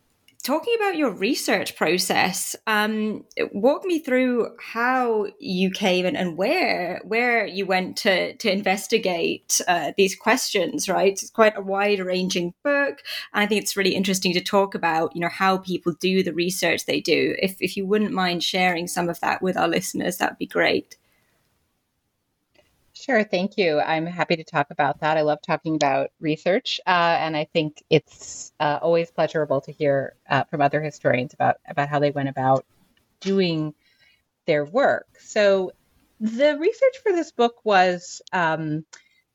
talking about your research process, um, walk me through how you came and, and where where you went to to investigate uh, these questions. Right, it's quite a wide-ranging book, and I think it's really interesting to talk about, you know, how people do the research they do. If if you wouldn't mind sharing some of that with our listeners, that'd be great. Sure, thank you. I'm happy to talk about that. I love talking about research, uh, and I think it's uh, always pleasurable to hear uh, from other historians about about how they went about doing their work. So, the research for this book was um,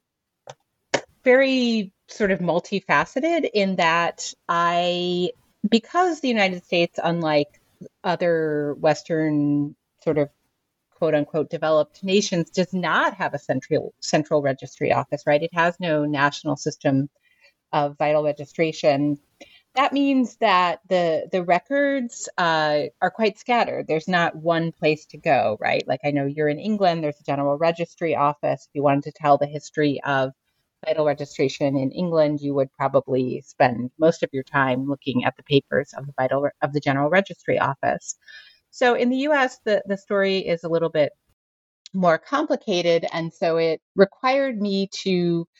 very sort of multifaceted in that I, because the United States, unlike other Western sort of quote unquote developed nations, does not have a central central registry office, right? It has no national system of vital registration. That means that the the records uh, are quite scattered. There's not one place to go, right? Like I know you're in England, there's a general registry office. If you wanted to tell the history of vital registration in England, you would probably spend most of your time looking at the papers of the vital of the general registry office. So in the U S, the, the story is a little bit more complicated. And so it required me to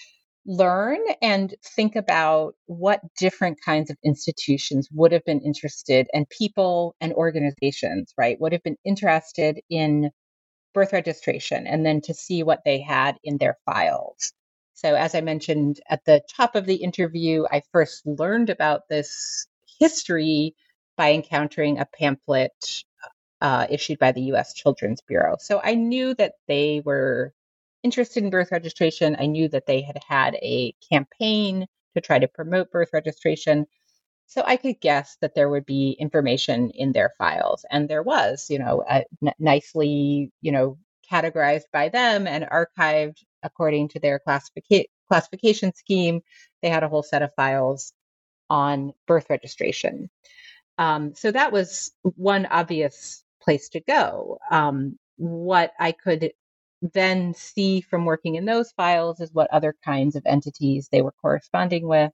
learn and think about what different kinds of institutions would have been interested, and people and organizations, right, would have been interested in birth registration, and then to see what they had in their files. So as I mentioned at the top of the interview, I first learned about this history by encountering a pamphlet uh, issued by the U S Children's Bureau. So I knew that they were interested in birth registration. I knew that they had had a campaign to try to promote birth registration. So I could guess that there would be information in their files. And there was, you know, uh, n- nicely, you know, categorized by them and archived according to their classifica- classification scheme. They had a whole set of files on birth registration. Um, so that was one obvious place to go. Um, what I could then see from working in those files is what other kinds of entities they were corresponding with,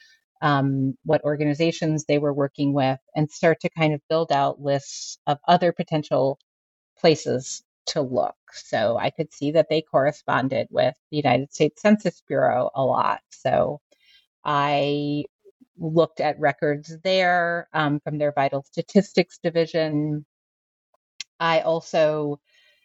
um, what organizations they were working with, and start to kind of build out lists of other potential places to look. So I could see that they corresponded with the United States Census Bureau a lot. So I looked at records there um, from their vital statistics division. I also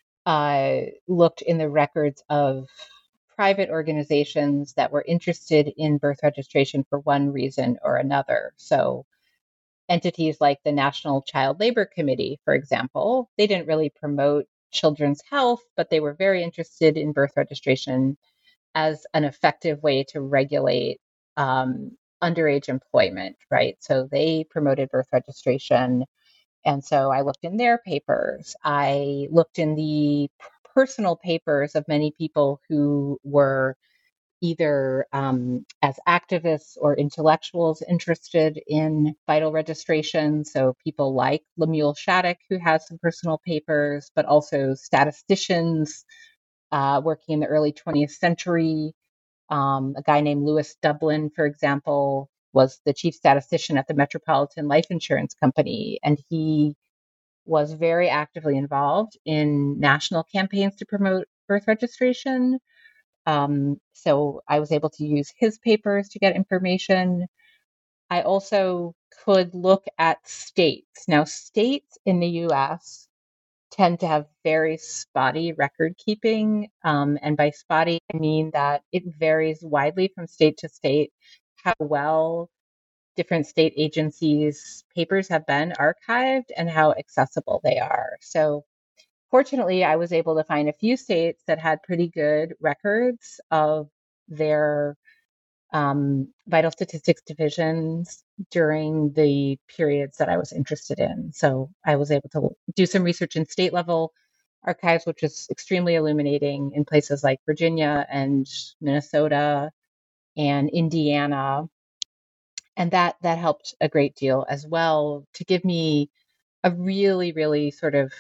uh, looked in the records of private organizations that were interested in birth registration for one reason or another. So entities like the National Child Labor Committee, for example, they didn't really promote children's health, but they were very interested in birth registration as an effective way to regulate um, underage employment, right? So they promoted birth registration. And so I looked in their papers. I looked in the personal papers of many people who were either um, as activists or intellectuals interested in vital registration. So people like Lemuel Shattuck, who has some personal papers, but also statisticians uh, working in the early twentieth century. Um, a guy named Lewis Dublin, for example, was the chief statistician at the Metropolitan Life Insurance Company, and he was very actively involved in national campaigns to promote birth registration. Um, so I was able to use his papers to get information. I also could look at states. Now, states in the U S tend to have very spotty record keeping. Um, and by spotty, I mean that it varies widely from state to state how well different state agencies' papers have been archived and how accessible they are. So fortunately, I was able to find a few states that had pretty good records of their um, vital statistics divisions during the periods that I was interested in. So I was able to do some research in state level archives, which is extremely illuminating in places like Virginia and Minnesota and Indiana. And that that helped a great deal as well to give me a really, really sort of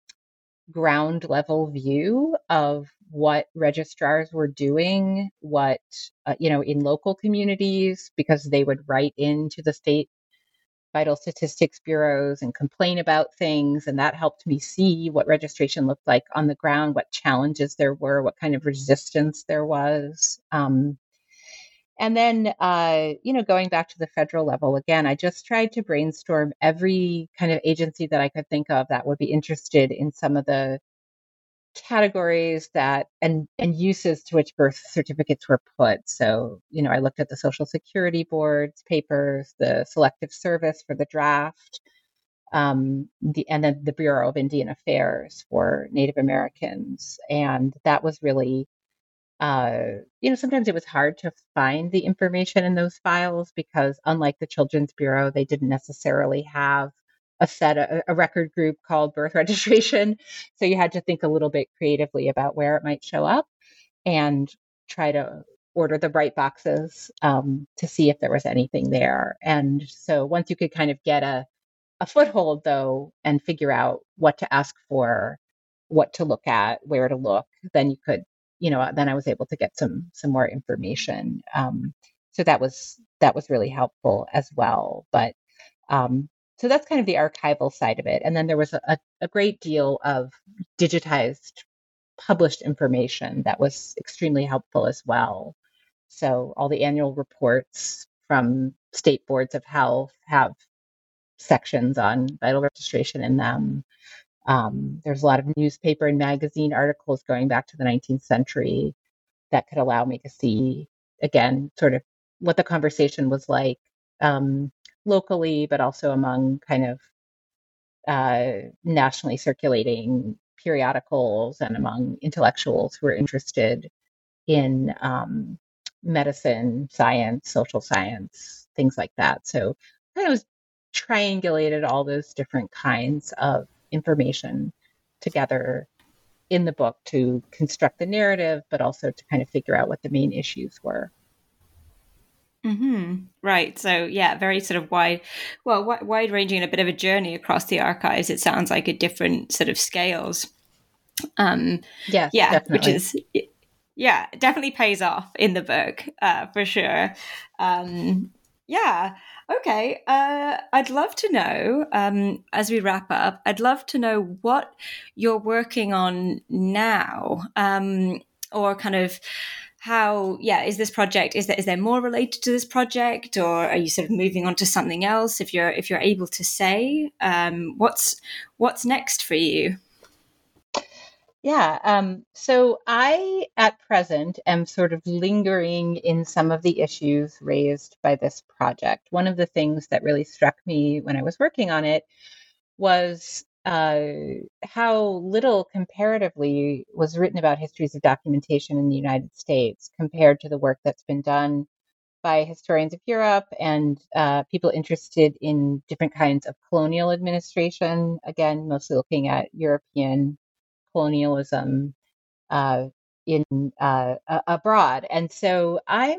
ground level view of what registrars were doing, what, uh, you know, in local communities, because they would write into the state vital statistics bureaus and complain about things. And that helped me see what registration looked like on the ground, what challenges there were, what kind of resistance there was. Um, and then, uh, you know, going back to the federal level, again, I just tried to brainstorm every kind of agency that I could think of that would be interested in some of the categories that and and uses to which birth certificates were put. So, you know, I looked at the Social Security Board's papers, the Selective Service for the draft, um, the and then the Bureau of Indian Affairs for Native Americans. And that was really, uh, you know, sometimes it was hard to find the information in those files because unlike the Children's Bureau, they didn't necessarily have a set, a, a record group called birth registration. So you had to think a little bit creatively about where it might show up and try to order the right boxes um, to see if there was anything there. And so once you could kind of get a, a foothold, though, and figure out what to ask for, what to look at, where to look, then you could, you know, then I was able to get some some more information. Um, so that was that was really helpful as well. But um, so that's kind of the archival side of it. And then there was a, a great deal of digitized published information that was extremely helpful as well. So all the annual reports from state boards of health have sections on vital registration in them. Um, there's a lot of newspaper and magazine articles going back to the nineteenth century that could allow me to see, again, sort of what the conversation was like um, locally, but also among kind of uh, nationally circulating periodicals and among intellectuals who are interested in um, medicine, science, social science, things like that. So I kind of was triangulated all those different kinds of information together in the book to construct the narrative, but also to kind of figure out what the main issues were. Mm-hmm. Right. So, yeah, very sort of wide, well, wide ranging, a bit of a journey across the archives. It sounds like at different sort of scales. Um, yes, yeah, definitely. which is, yeah, definitely pays off in the book uh, for sure. Um, yeah. Okay. Uh, I'd love to know, um, as we wrap up, I'd love to know what you're working on now, um, or kind of how, yeah, is this project, is there, is there more related to this project, or are you sort of moving on to something else? If you're, if you're able to say, um, what's, what's next for you? Yeah. Um, so I, at present, am sort of lingering in some of the issues raised by this project. One of the things that really struck me when I was working on it was uh, how little comparatively was written about histories of documentation in the United States compared to the work that's been done by historians of Europe and uh, people interested in different kinds of colonial administration, again, mostly looking at European colonialism uh, in uh, abroad. And so I'm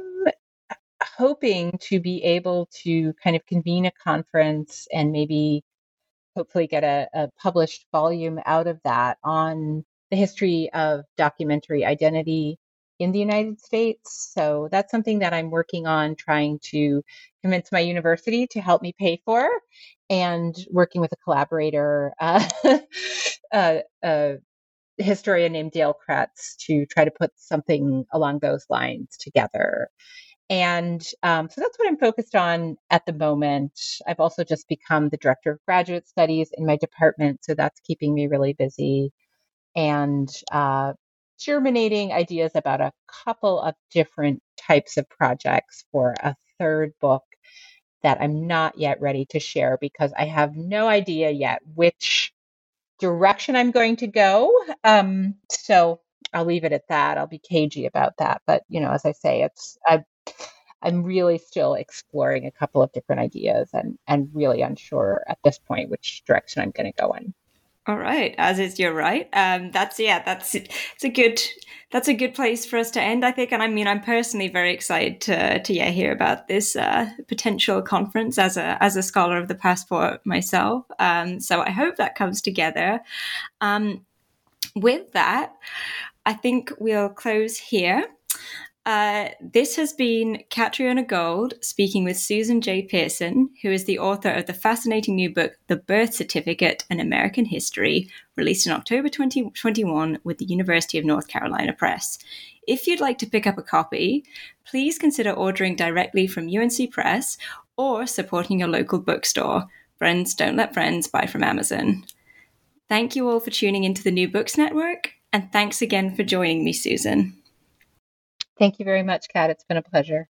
hoping to be able to kind of convene a conference and maybe hopefully get a, a published volume out of that on the history of documentary identity in the United States. So that's something that I'm working on, trying to convince my university to help me pay for, and working with a collaborator, uh, uh, uh, historian named Dale Kretz, to try to put something along those lines together. And um, so that's what I'm focused on at the moment. I've also just become the director of graduate studies in my department, so that's keeping me really busy. And uh, germinating ideas about a couple of different types of projects for a third book that I'm not yet ready to share because I have no idea yet which direction I'm going to go. Um, so I'll leave it at that. I'll be cagey about that. But, you know, as I say, it's I, I'm really still exploring a couple of different ideas and, and really unsure at this point which direction I'm going to go in. All right, as is your right. Um, that's yeah, that's it's a good that's a good place for us to end, I think. And I mean, I'm personally very excited to to yeah hear about this uh, potential conference as a as a scholar of the passport myself. Um, so I hope that comes together. Um, with that, I think we'll close here. Uh, this has been Catriona Gold speaking with Susan J. Pearson, who is the author of the fascinating new book, The Birth Certificate, An American History, released in October twenty twenty-one with the University of North Carolina Press. If you'd like to pick up a copy, please consider ordering directly from U N C Press or supporting your local bookstore. Friends don't let friends buy from Amazon. Thank you all for tuning into the New Books Network, and thanks again for joining me, Susan. Thank you very much, Kat. It's been a pleasure.